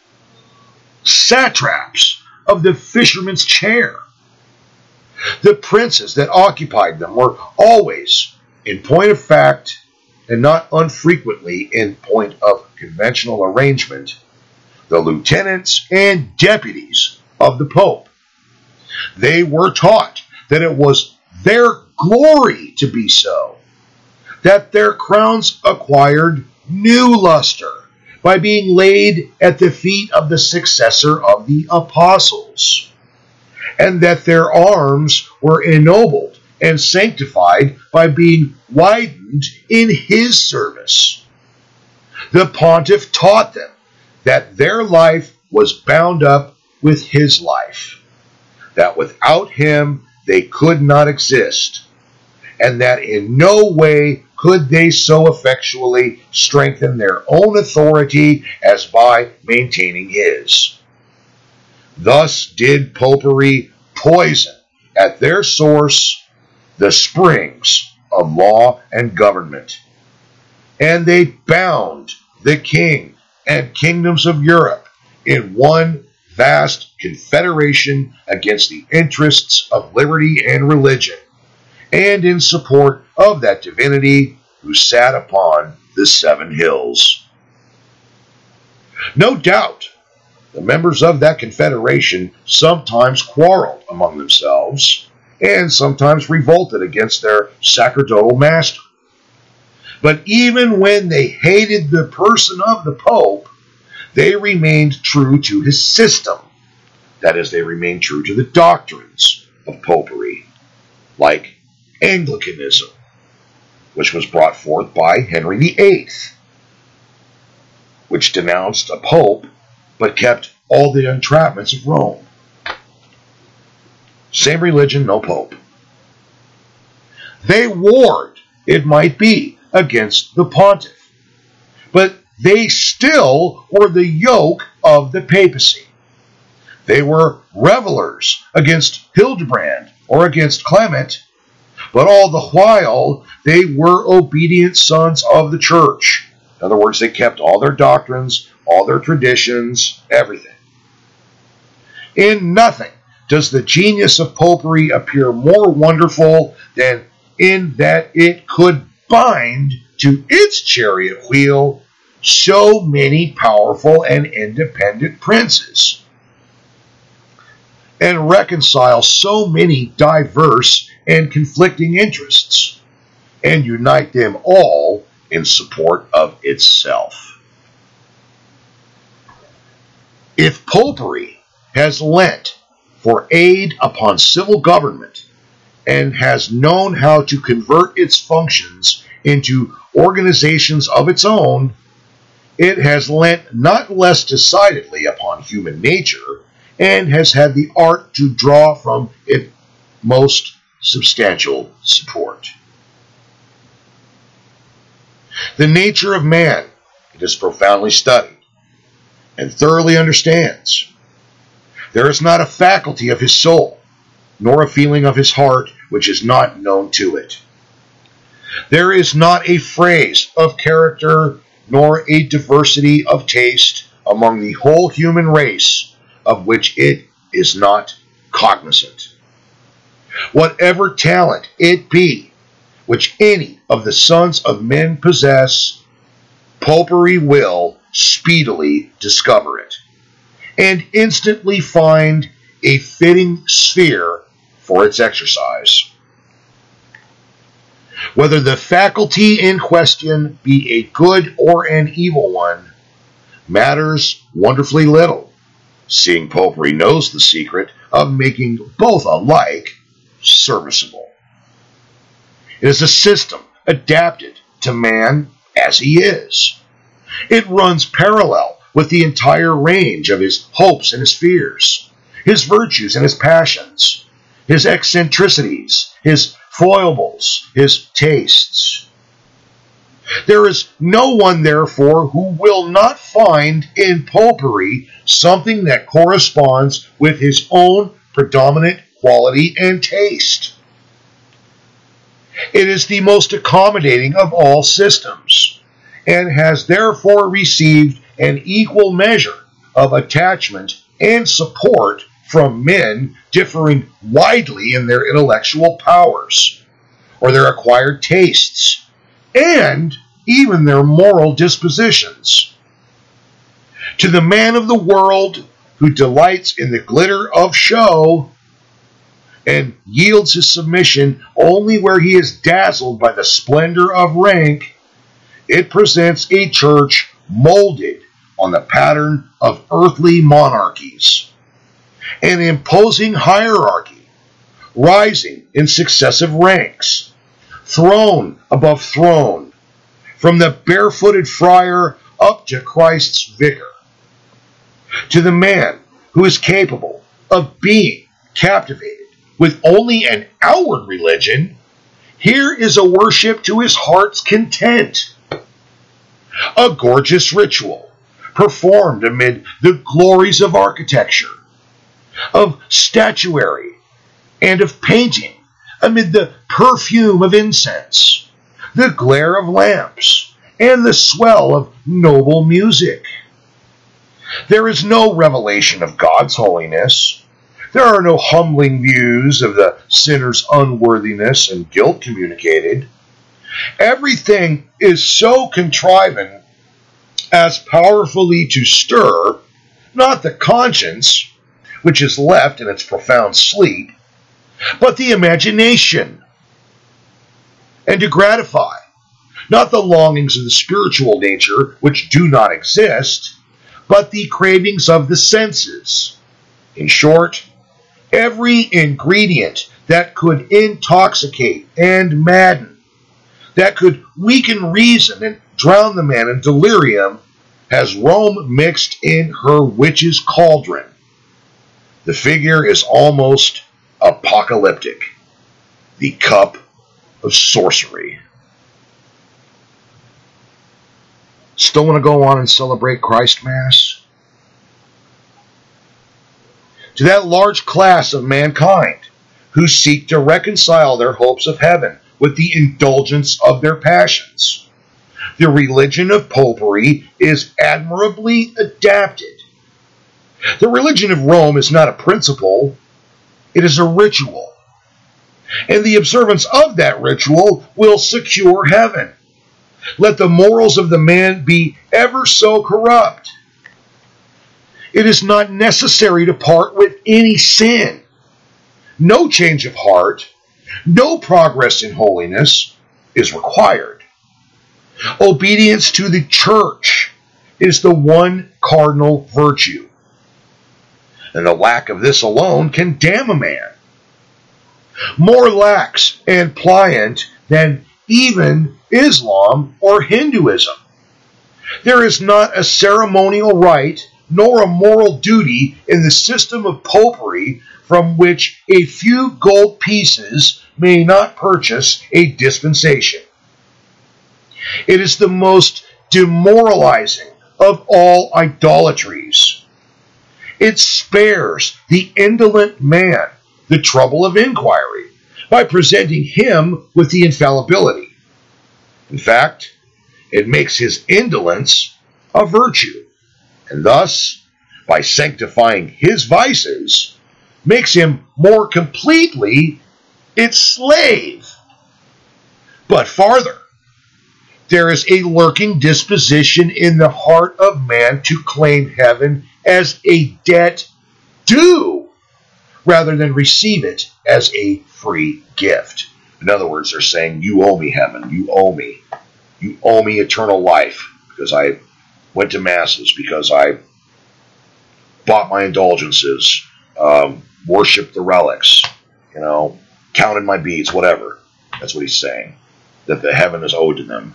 A: satraps of the fisherman's chair. The princes that occupied them were always, in point of fact, and not unfrequently in point of conventional arrangement, the lieutenants and deputies of the Pope. They were taught that it was their glory to be so, that their crowns acquired new luster by being laid at the feet of the successor of the apostles, and that their arms were ennobled and sanctified by being widened in his service. The pontiff taught them that their life was bound up with his life, that without him they could not exist, and that in no way could they so effectually strengthen their own authority as by maintaining his. Thus did Popery poison at their source the springs of law and government, and they bound the king and kingdoms of Europe in one vast confederation against the interests of liberty and religion, and in support of that divinity who sat upon the seven hills. No doubt, the members of that confederation sometimes quarreled among themselves, and sometimes revolted against their sacerdotal master. But even when they hated the person of the Pope, they remained true to his system. That is, they remained true to the doctrines of Popery, like Anglicanism, which was brought forth by Henry the Eighth, which denounced a pope but kept all the entrapments of Rome. Same religion, no pope. They warred, it might be, against the pontiff, but they still were the yoke of the papacy. They were revelers against Hildebrand or against Clement, but all the while they were obedient sons of the church, In other words, they kept all their doctrines, all their traditions, everything. In nothing does the genius of popery appear more wonderful than in that it could bind to its chariot wheel so many powerful and independent princes, and reconcile so many diverse and conflicting interests, and unite them all in support of itself. If popery has lent for aid upon civil government and has known how to convert its functions into organizations of its own, it has lent not less decidedly upon human nature and has had the art to draw from it most substantial support. The nature of man it is profoundly studied and thoroughly understands. There is not a faculty of his soul, nor a feeling of his heart, which is not known to it. There is not a phrase of character, nor a diversity of taste among the whole human race of which it is not cognizant. Whatever talent it be, which any of the sons of men possess, popery will speedily discover it, and instantly find a fitting sphere for its exercise. Whether the faculty in question be a good or an evil one matters wonderfully little, seeing popery knows the secret of making both alike serviceable. It is a system adapted to man as he is. It runs parallel with the entire range of his hopes and his fears, his virtues and his passions, his eccentricities, his foibles, his tastes. There is no one, therefore, who will not find in popery something that corresponds with his own predominant quality and taste. It is the most accommodating of all systems, and has therefore received an equal measure of attachment and support from men differing widely in their intellectual powers, or their acquired tastes, and even their moral dispositions. To the man of the world who delights in the glitter of show, and yields his submission only where he is dazzled by the splendor of rank, it presents a church molded on the pattern of earthly monarchies, an imposing hierarchy, rising in successive ranks, throne above throne, from the barefooted friar up to Christ's vicar. To the man who is capable of being captivated with only an outward religion, here is a worship to his heart's content, a gorgeous ritual performed amid the glories of architecture, of statuary, and of painting, amid the perfume of incense, the glare of lamps, and the swell of noble music. There is no revelation of God's holiness. There are no humbling views of the sinner's unworthiness and guilt communicated. Everything is so contriving as powerfully to stir, not the conscience, which is left in its profound sleep, but the imagination, and to gratify, not the longings of the spiritual nature, which do not exist, but the cravings of the senses. In short, every ingredient that could intoxicate and madden, that could weaken reason and drown the man in delirium, has Rome mixed in her witch's cauldron. The figure is almost apocalyptic, the cup of sorcery. Still want to go on and celebrate Christ Mass? To that large class of mankind who seek to reconcile their hopes of heaven with the indulgence of their passions, The religion of popery is admirably adapted. The religion of Rome is not a principle, it is a ritual. And the observance of that ritual will secure heaven. Let the morals of the man be ever so corrupt. It is not necessary to part with any sin. No change of heart, no progress in holiness is required. Obedience to the church is the one cardinal virtue. And the lack of this alone can damn a man. More lax and pliant than even Islam or Hinduism. There is not a ceremonial right nor a moral duty in the system of popery from which a few gold pieces may not purchase a dispensation. It is the most demoralizing of all idolatries. It spares the indolent man the trouble of inquiry by presenting him with the infallibility. In fact, it makes his indolence a virtue, and thus, by sanctifying his vices, makes him more completely its slave. But farther, there is a lurking disposition in the heart of man to claim heaven as a debt due, rather than receive it as a free gift. In other words, they're saying, you owe me heaven, you owe me. You owe me eternal life because I went to masses, because I bought my indulgences, um, worshipped the relics, you know, counted my beads, whatever. That's what he's saying, that the heaven is owed to them.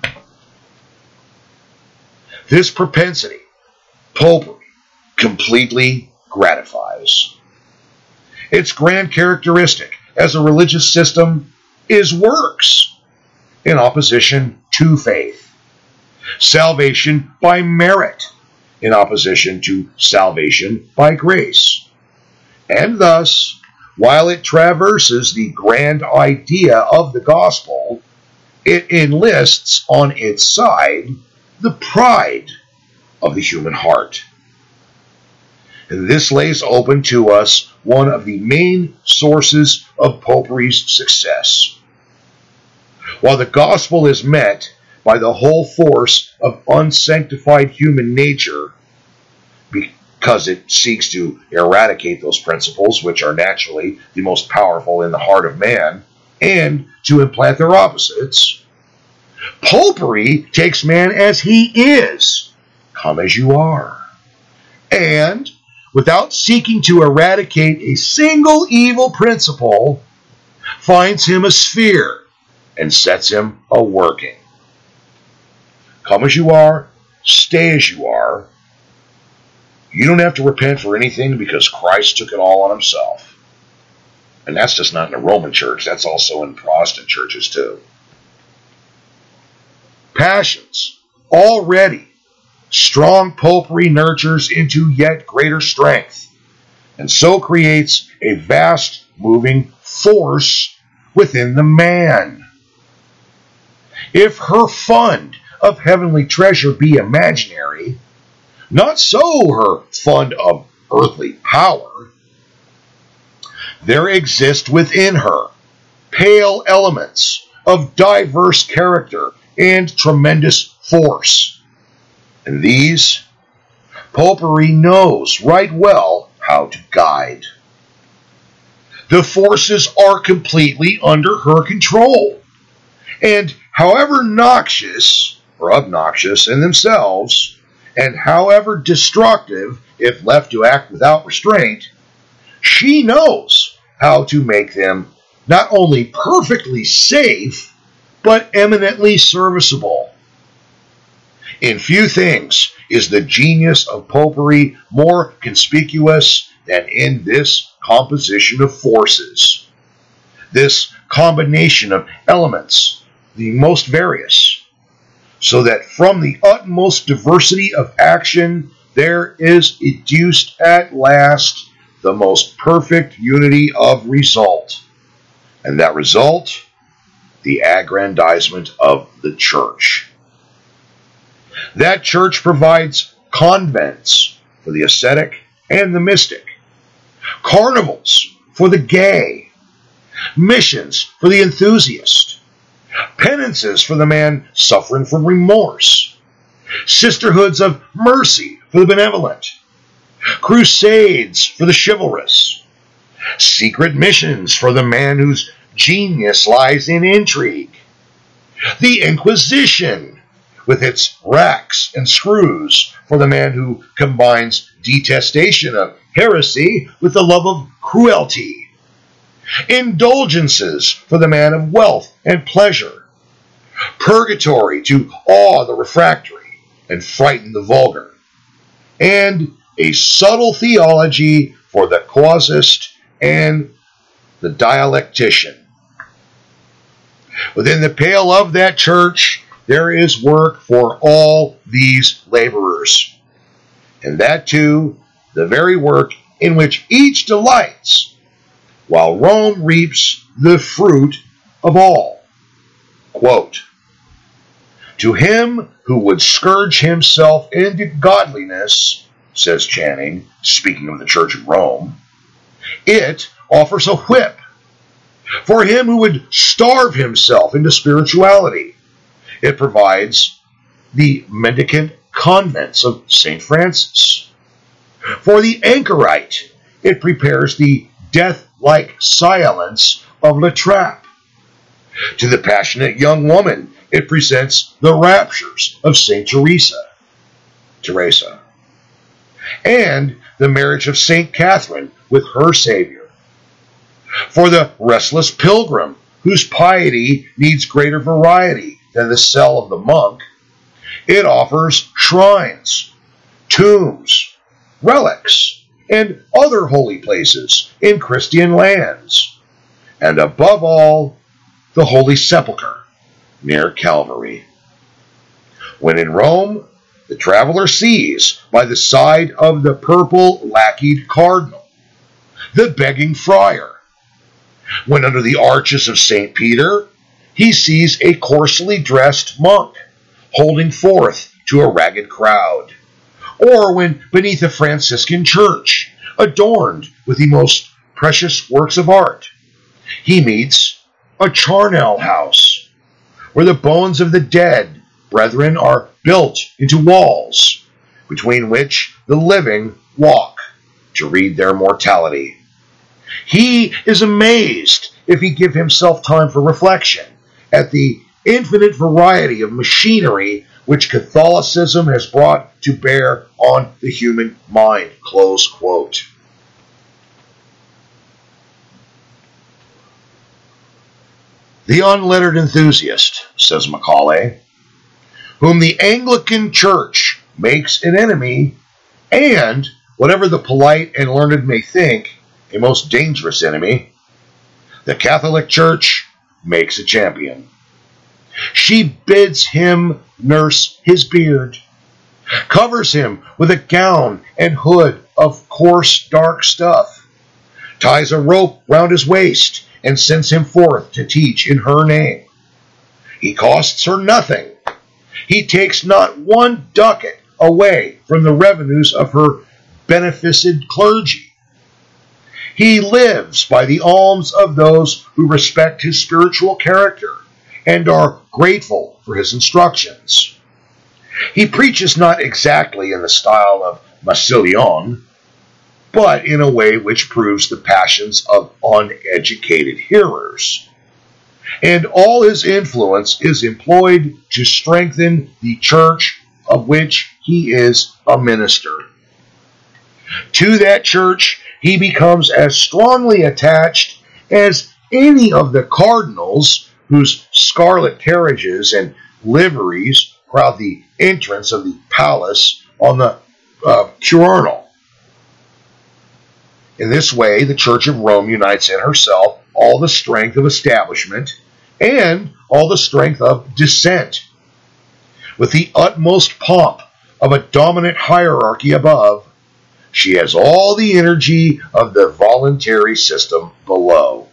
A: This propensity, popery, completely gratifies. Its grand characteristic as a religious system is works in opposition to faith. Salvation by merit in opposition to salvation by grace. And thus, while it traverses the grand idea of the gospel, it enlists on its side the pride of the human heart. And this lays open to us one of the main sources of popery's success. While the gospel is met by the whole force of unsanctified human nature, because it seeks to eradicate those principles which are naturally the most powerful in the heart of man, and to implant their opposites, popery takes man as he is, come as you are, and without seeking to eradicate a single evil principle, finds him a sphere and sets him a-working. Come as you are, stay as you are. You don't have to repent for anything because Christ took it all on himself. And that's just not in the Roman church, that's also in Protestant churches too. Passions, already strong popery nurtures into yet greater strength, and so creates a vast moving force within the man. If her fund of heavenly treasure be imaginary, not so her fund of earthly power. There exist within her pale elements of diverse character and tremendous force. And these, popery knows right well how to guide. The forces are completely under her control, and however noxious or obnoxious in themselves, and however destructive if left to act without restraint, she knows how to make them not only perfectly safe, but eminently serviceable. In few things is the genius of popery more conspicuous than in this composition of forces, this combination of elements, the most various, so that from the utmost diversity of action there is educed at last the most perfect unity of result, and that result, the aggrandizement of the church. That church provides convents for the ascetic and the mystic, carnivals for the gay, missions for the enthusiast, penances for the man suffering from remorse, sisterhoods of mercy for the benevolent, crusades for the chivalrous, secret missions for the man whose genius lies in intrigue, the Inquisition with its racks and screws for the man who combines detestation of heresy with the love of cruelty, indulgences for the man of wealth and pleasure, purgatory to awe the refractory and frighten the vulgar, and a subtle theology for the casuist and the dialectician. Within the pale of that church, there is work for all these laborers, and that too, the very work in which each delights, while Rome reaps the fruit of all. Quote, "To him who would scourge himself into godliness," says Channing, speaking of the Church of Rome, "it offers a whip. For him who would starve himself into spirituality, it provides the mendicant convents of Saint Francis. For the anchorite, it prepares the death-like silence of La Trappe. To the passionate young woman, it presents the raptures of Saint Teresa, Teresa, and the marriage of Saint Catherine with her Savior. For the restless pilgrim, whose piety needs greater variety than the cell of the monk, it offers shrines, tombs, relics, and other holy places in Christian lands, and above all, the Holy Sepulchre near Calvary. When in Rome, the traveler sees by the side of the purple lacquered cardinal the begging friar. When under the arches of Saint Peter, he sees a coarsely dressed monk holding forth to a ragged crowd. Or when beneath a Franciscan church, adorned with the most precious works of art, he meets a charnel house, where the bones of the dead brethren are built into walls, between which the living walk to read their mortality. He is amazed, if he give himself time for reflection, at the infinite variety of machinery which Catholicism has brought to bear on the human mind." Close quote. "The unlettered enthusiast," says Macaulay, "whom the Anglican Church makes an enemy, and, whatever the polite and learned may think, a most dangerous enemy, the Catholic Church makes a champion. She bids him nurse his beard, covers him with a gown and hood of coarse dark stuff, ties a rope round his waist, and sends him forth to teach in her name. He costs her nothing. He takes not one ducat away from the revenues of her beneficed clergy. He lives by the alms of those who respect his spiritual character and are grateful for his instructions. He preaches not exactly in the style of Massillon, but in a way which proves the passions of uneducated hearers. And all his influence is employed to strengthen the church of which he is a minister. To that church he becomes as strongly attached as any of the cardinals whose scarlet carriages and liveries crowd the entrance of the palace on the uh, Quirinal. In this way, the Church of Rome unites in herself all the strength of establishment and all the strength of dissent. With the utmost pomp of a dominant hierarchy above, she has all the energy of the voluntary system below.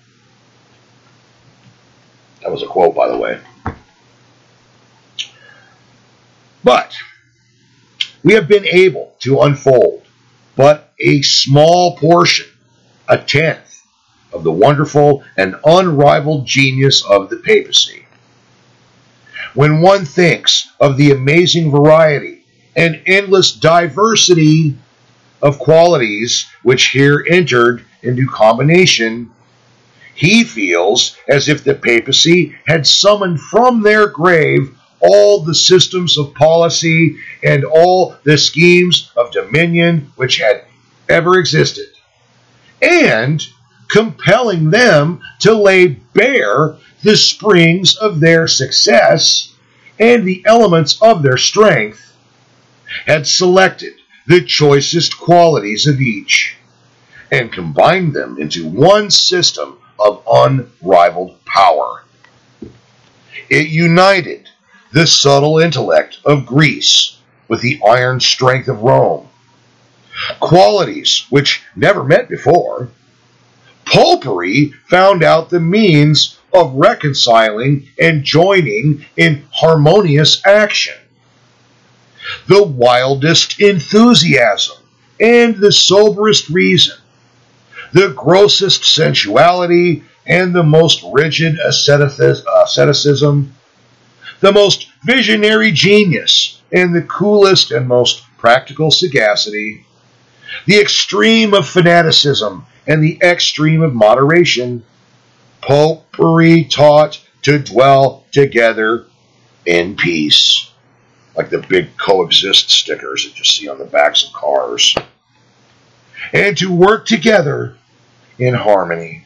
A: That was a quote, by the way. But we have been able to unfold but a small portion, a tenth, of the wonderful and unrivaled genius of the papacy. When one thinks of the amazing variety and endless diversity of qualities which here entered into combination, he feels as if the papacy had summoned from their grave all the systems of policy and all the schemes of dominion which had ever existed, and compelling them to lay bare the springs of their success and the elements of their strength, had selected the choicest qualities of each and combined them into one system of unrivaled power. It united the subtle intellect of Greece with the iron strength of Rome, qualities which never met before. Popery found out the means of reconciling and joining in harmonious action. The wildest enthusiasm and the soberest reason, the grossest sensuality and the most rigid asceticism, the most visionary genius and the coolest and most practical sagacity, the extreme of fanaticism and the extreme of moderation, Popery taught to dwell together in peace, like the big coexist stickers that you see on the backs of cars, and to work together in harmony.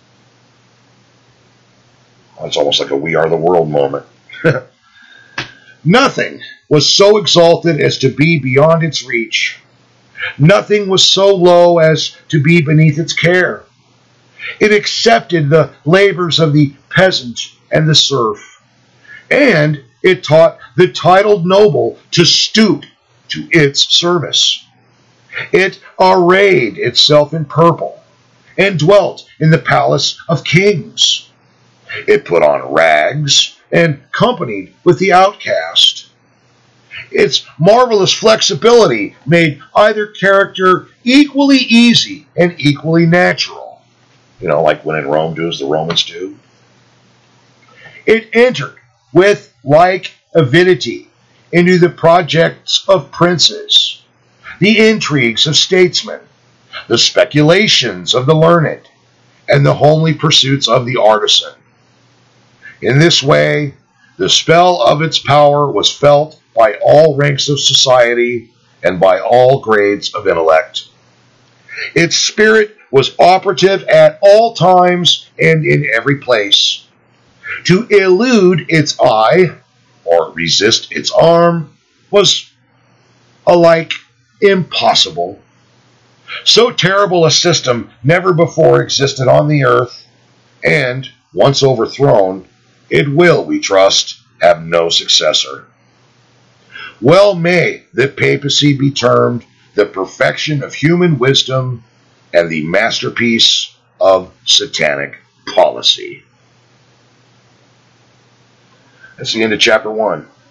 A: It's almost like a We Are the World moment. Nothing was so exalted as to be beyond its reach. Nothing was so low as to be beneath its care. It accepted the labors of the peasant and the serf, and it taught the titled noble to stoop to its service. It arrayed itself in purple and dwelt in the palace of kings. It put on rags and companied with the outcast. Its marvelous flexibility made either character equally easy and equally natural. You know, like when in Rome do as the Romans do. It entered with like avidity into the projects of princes, the intrigues of statesmen, the speculations of the learned, and the homely pursuits of the artisan. In this way, the spell of its power was felt by all ranks of society and by all grades of intellect. Its spirit was operative at all times and in every place. To elude its eye or resist its arm was alike impossible. So terrible a system never before existed on the earth, and, once overthrown, it will, we trust, have no successor. Well may the papacy be termed the perfection of human wisdom and the masterpiece of satanic policy. That's the end of chapter one.